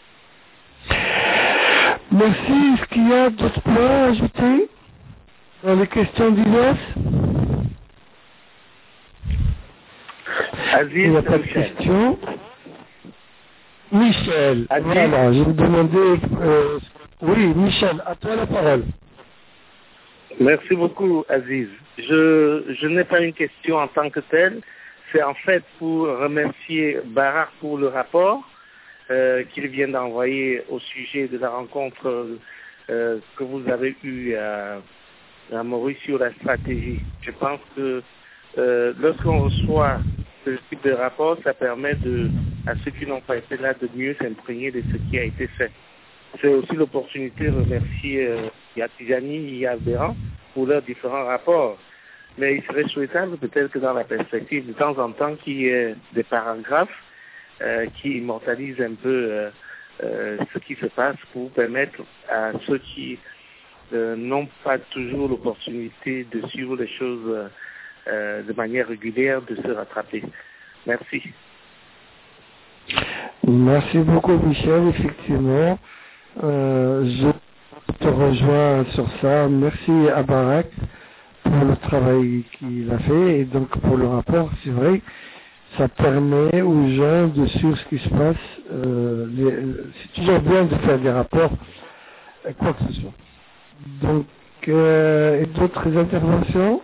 Merci. Est-ce qu'il y a d'autres points à ajouter dans les questions d'Inès? Il n'y a pas de questions. Michel. Aziz. Voilà, je vous demandais... Euh, oui, Michel, à toi la parole. Merci beaucoup, Aziz. Je, je n'ai pas une question en tant que telle. C'est en fait pour remercier Barak pour le rapport. Euh, qu'il vient d'envoyer au sujet de la rencontre euh, que vous avez eue à, à Maurice sur la stratégie. Je pense que euh, lorsqu'on reçoit ce type de rapport, ça permet de, à ceux qui n'ont pas été là de mieux s'imprégner de ce qui a été fait. C'est aussi l'opportunité de remercier euh, Yatijani et Béran pour leurs différents rapports. Mais il serait souhaitable peut-être que dans la perspective de temps en temps qu'il y ait des paragraphes euh, qui immortalise un peu euh, euh, ce qui se passe pour permettre à ceux qui euh, n'ont pas toujours l'opportunité de suivre les choses euh, euh, de manière régulière de se rattraper. Merci. Merci beaucoup, Michel. Effectivement, euh, je te rejoins sur ça. Merci à Barak pour le travail qu'il a fait et donc pour le rapport. C'est vrai, ça permet aux gens de suivre ce qui se passe. Euh, les- c'est toujours bien de faire des rapports, euh, quoi que ce soit. Donc, euh, et d'autres interventions?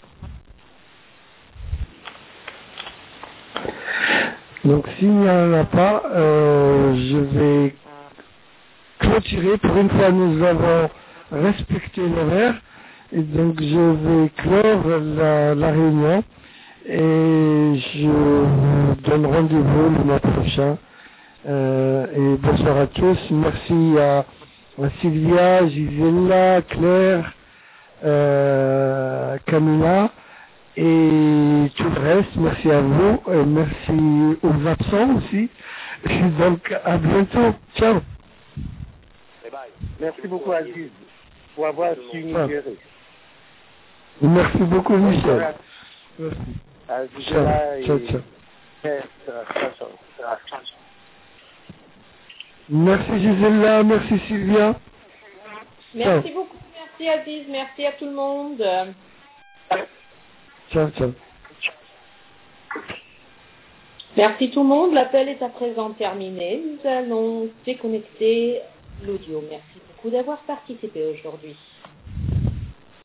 Donc s'il n'y en a pas, euh, je vais clôturer. Pour une fois, nous avons respecté l'horaire. Et donc je vais clore la, la réunion. Et je vous donne rendez-vous le mois prochain. Euh, et bonsoir à tous. Merci à, à Sylvia, Gisela, Claire, euh, Camilla. Et tout le reste, merci à vous, et merci aux absents aussi. Et donc, à bientôt. Ciao. Merci beaucoup, Aziz, pour avoir su nous gérer. Merci beaucoup, Michel. Merci. Aziz Ciao, est là et- ciao, ciao. Ciao, ciao, ciao, ciao. Merci Gisela, merci Sylvia. Merci beaucoup, merci Aziz, merci à tout le monde. Ciao, ciao. Merci tout le monde, l'appel est à présent terminé. Nous allons déconnecter l'audio. Merci beaucoup d'avoir participé aujourd'hui.